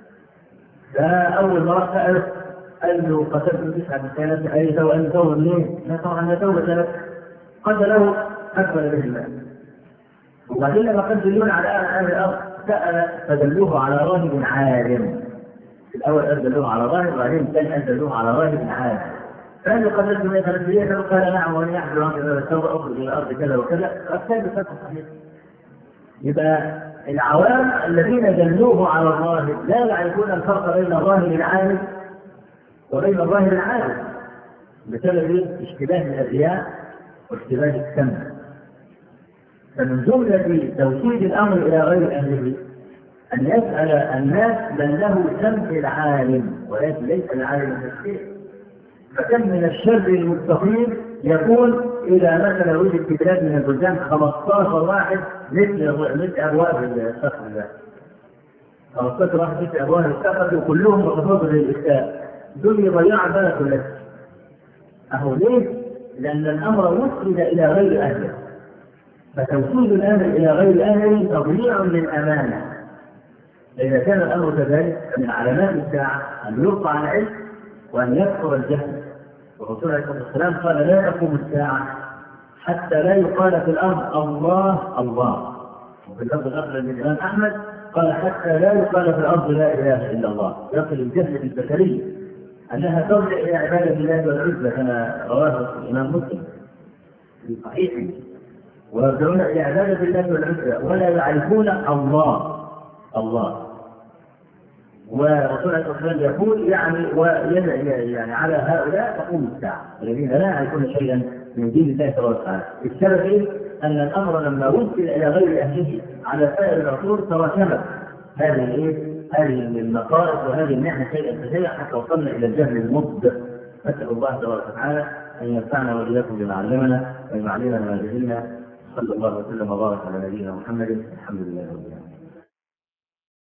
فأول ما راح سأله قال له قتلت تسعة بالثلاثة أي توبة أن توبة منين؟ لا طبعا لا توبة ثلاثة. قال له أكبر به الله. وبعدين لما قد دلون على أهل الأرض سأل فدلوه على راهب عالم. الأول أدلوه على راهب وبعدين الثاني أدلوه على راهب عالم. فقال له قتلت من ثلاثة قال نعم وأن يحضر عنك التوبة أخرج إلى الأرض كذا وكذا. الثاني فتح صحيح. يبقى العوام الذين دلوه على الراهب لا يعرفون الفرق بين الراهب العالم وبين الراهب العالم بسبب اشتباه الأزياء واشتباه السمع. فمن جملة توحيد الأمر إلى غير أهله أن يسأل الناس من له سمع العالم ولكن ليس العالم الشيء. فكم من الشر المستقيم يكون إلى مثلا وجد في بلاد من البلدان خمسة عشر واحد مثل مثل أبواب الصخر ده. خمسة عشر واحد مثل أبواب الصخر وكلهم متفاضل للإسلام. دول يضيعوا بالك كلها. أهو ليه؟ لأن الأمر وصل إلى غير أهله. فتوصيل الأمر إلى غير أهله تضييع للأمانة. إذا كان الأمر كذلك من علامات الساعة أن يلقى على العلم وأن يكثر الجهل. والرسول عليه الصلاة والسلام قال لا تقوم الساعة حتى لا يقال في الأرض الله الله. وفي اللفظ الآخر للإمام أحمد قال حتى لا يقال في الأرض لا إله إلا الله. يصل الجهل بالبشرية أنها ترجع إلى عبادة الله والعزة كما رواه الإمام مسلم في صحيحه. ويرجعون إلى عبادة الله والعزة ولا يعرفون الله الله. ورسول الله صلى الله عليه وسلم يقول يعني يعني على هؤلاء تقوم الساعة الذين لا يعرفون شيئا من دين الله تبارك وتعالى. السبب إيه؟ أن الأمر لما وصل إلى غير أهله على سائر العصور تراكمت هذه إيه؟ هذه النقائص وهذه النعمة شيئا فشيئا حتى وصلنا إلى الجهل المطبق. نسأل الله تبارك وتعالى أن ينفعنا وإياكم بما علمنا ويعلمنا ما جهلنا. صلى الله وسلم وبارك على نبينا محمد. الحمد لله رب العالمين.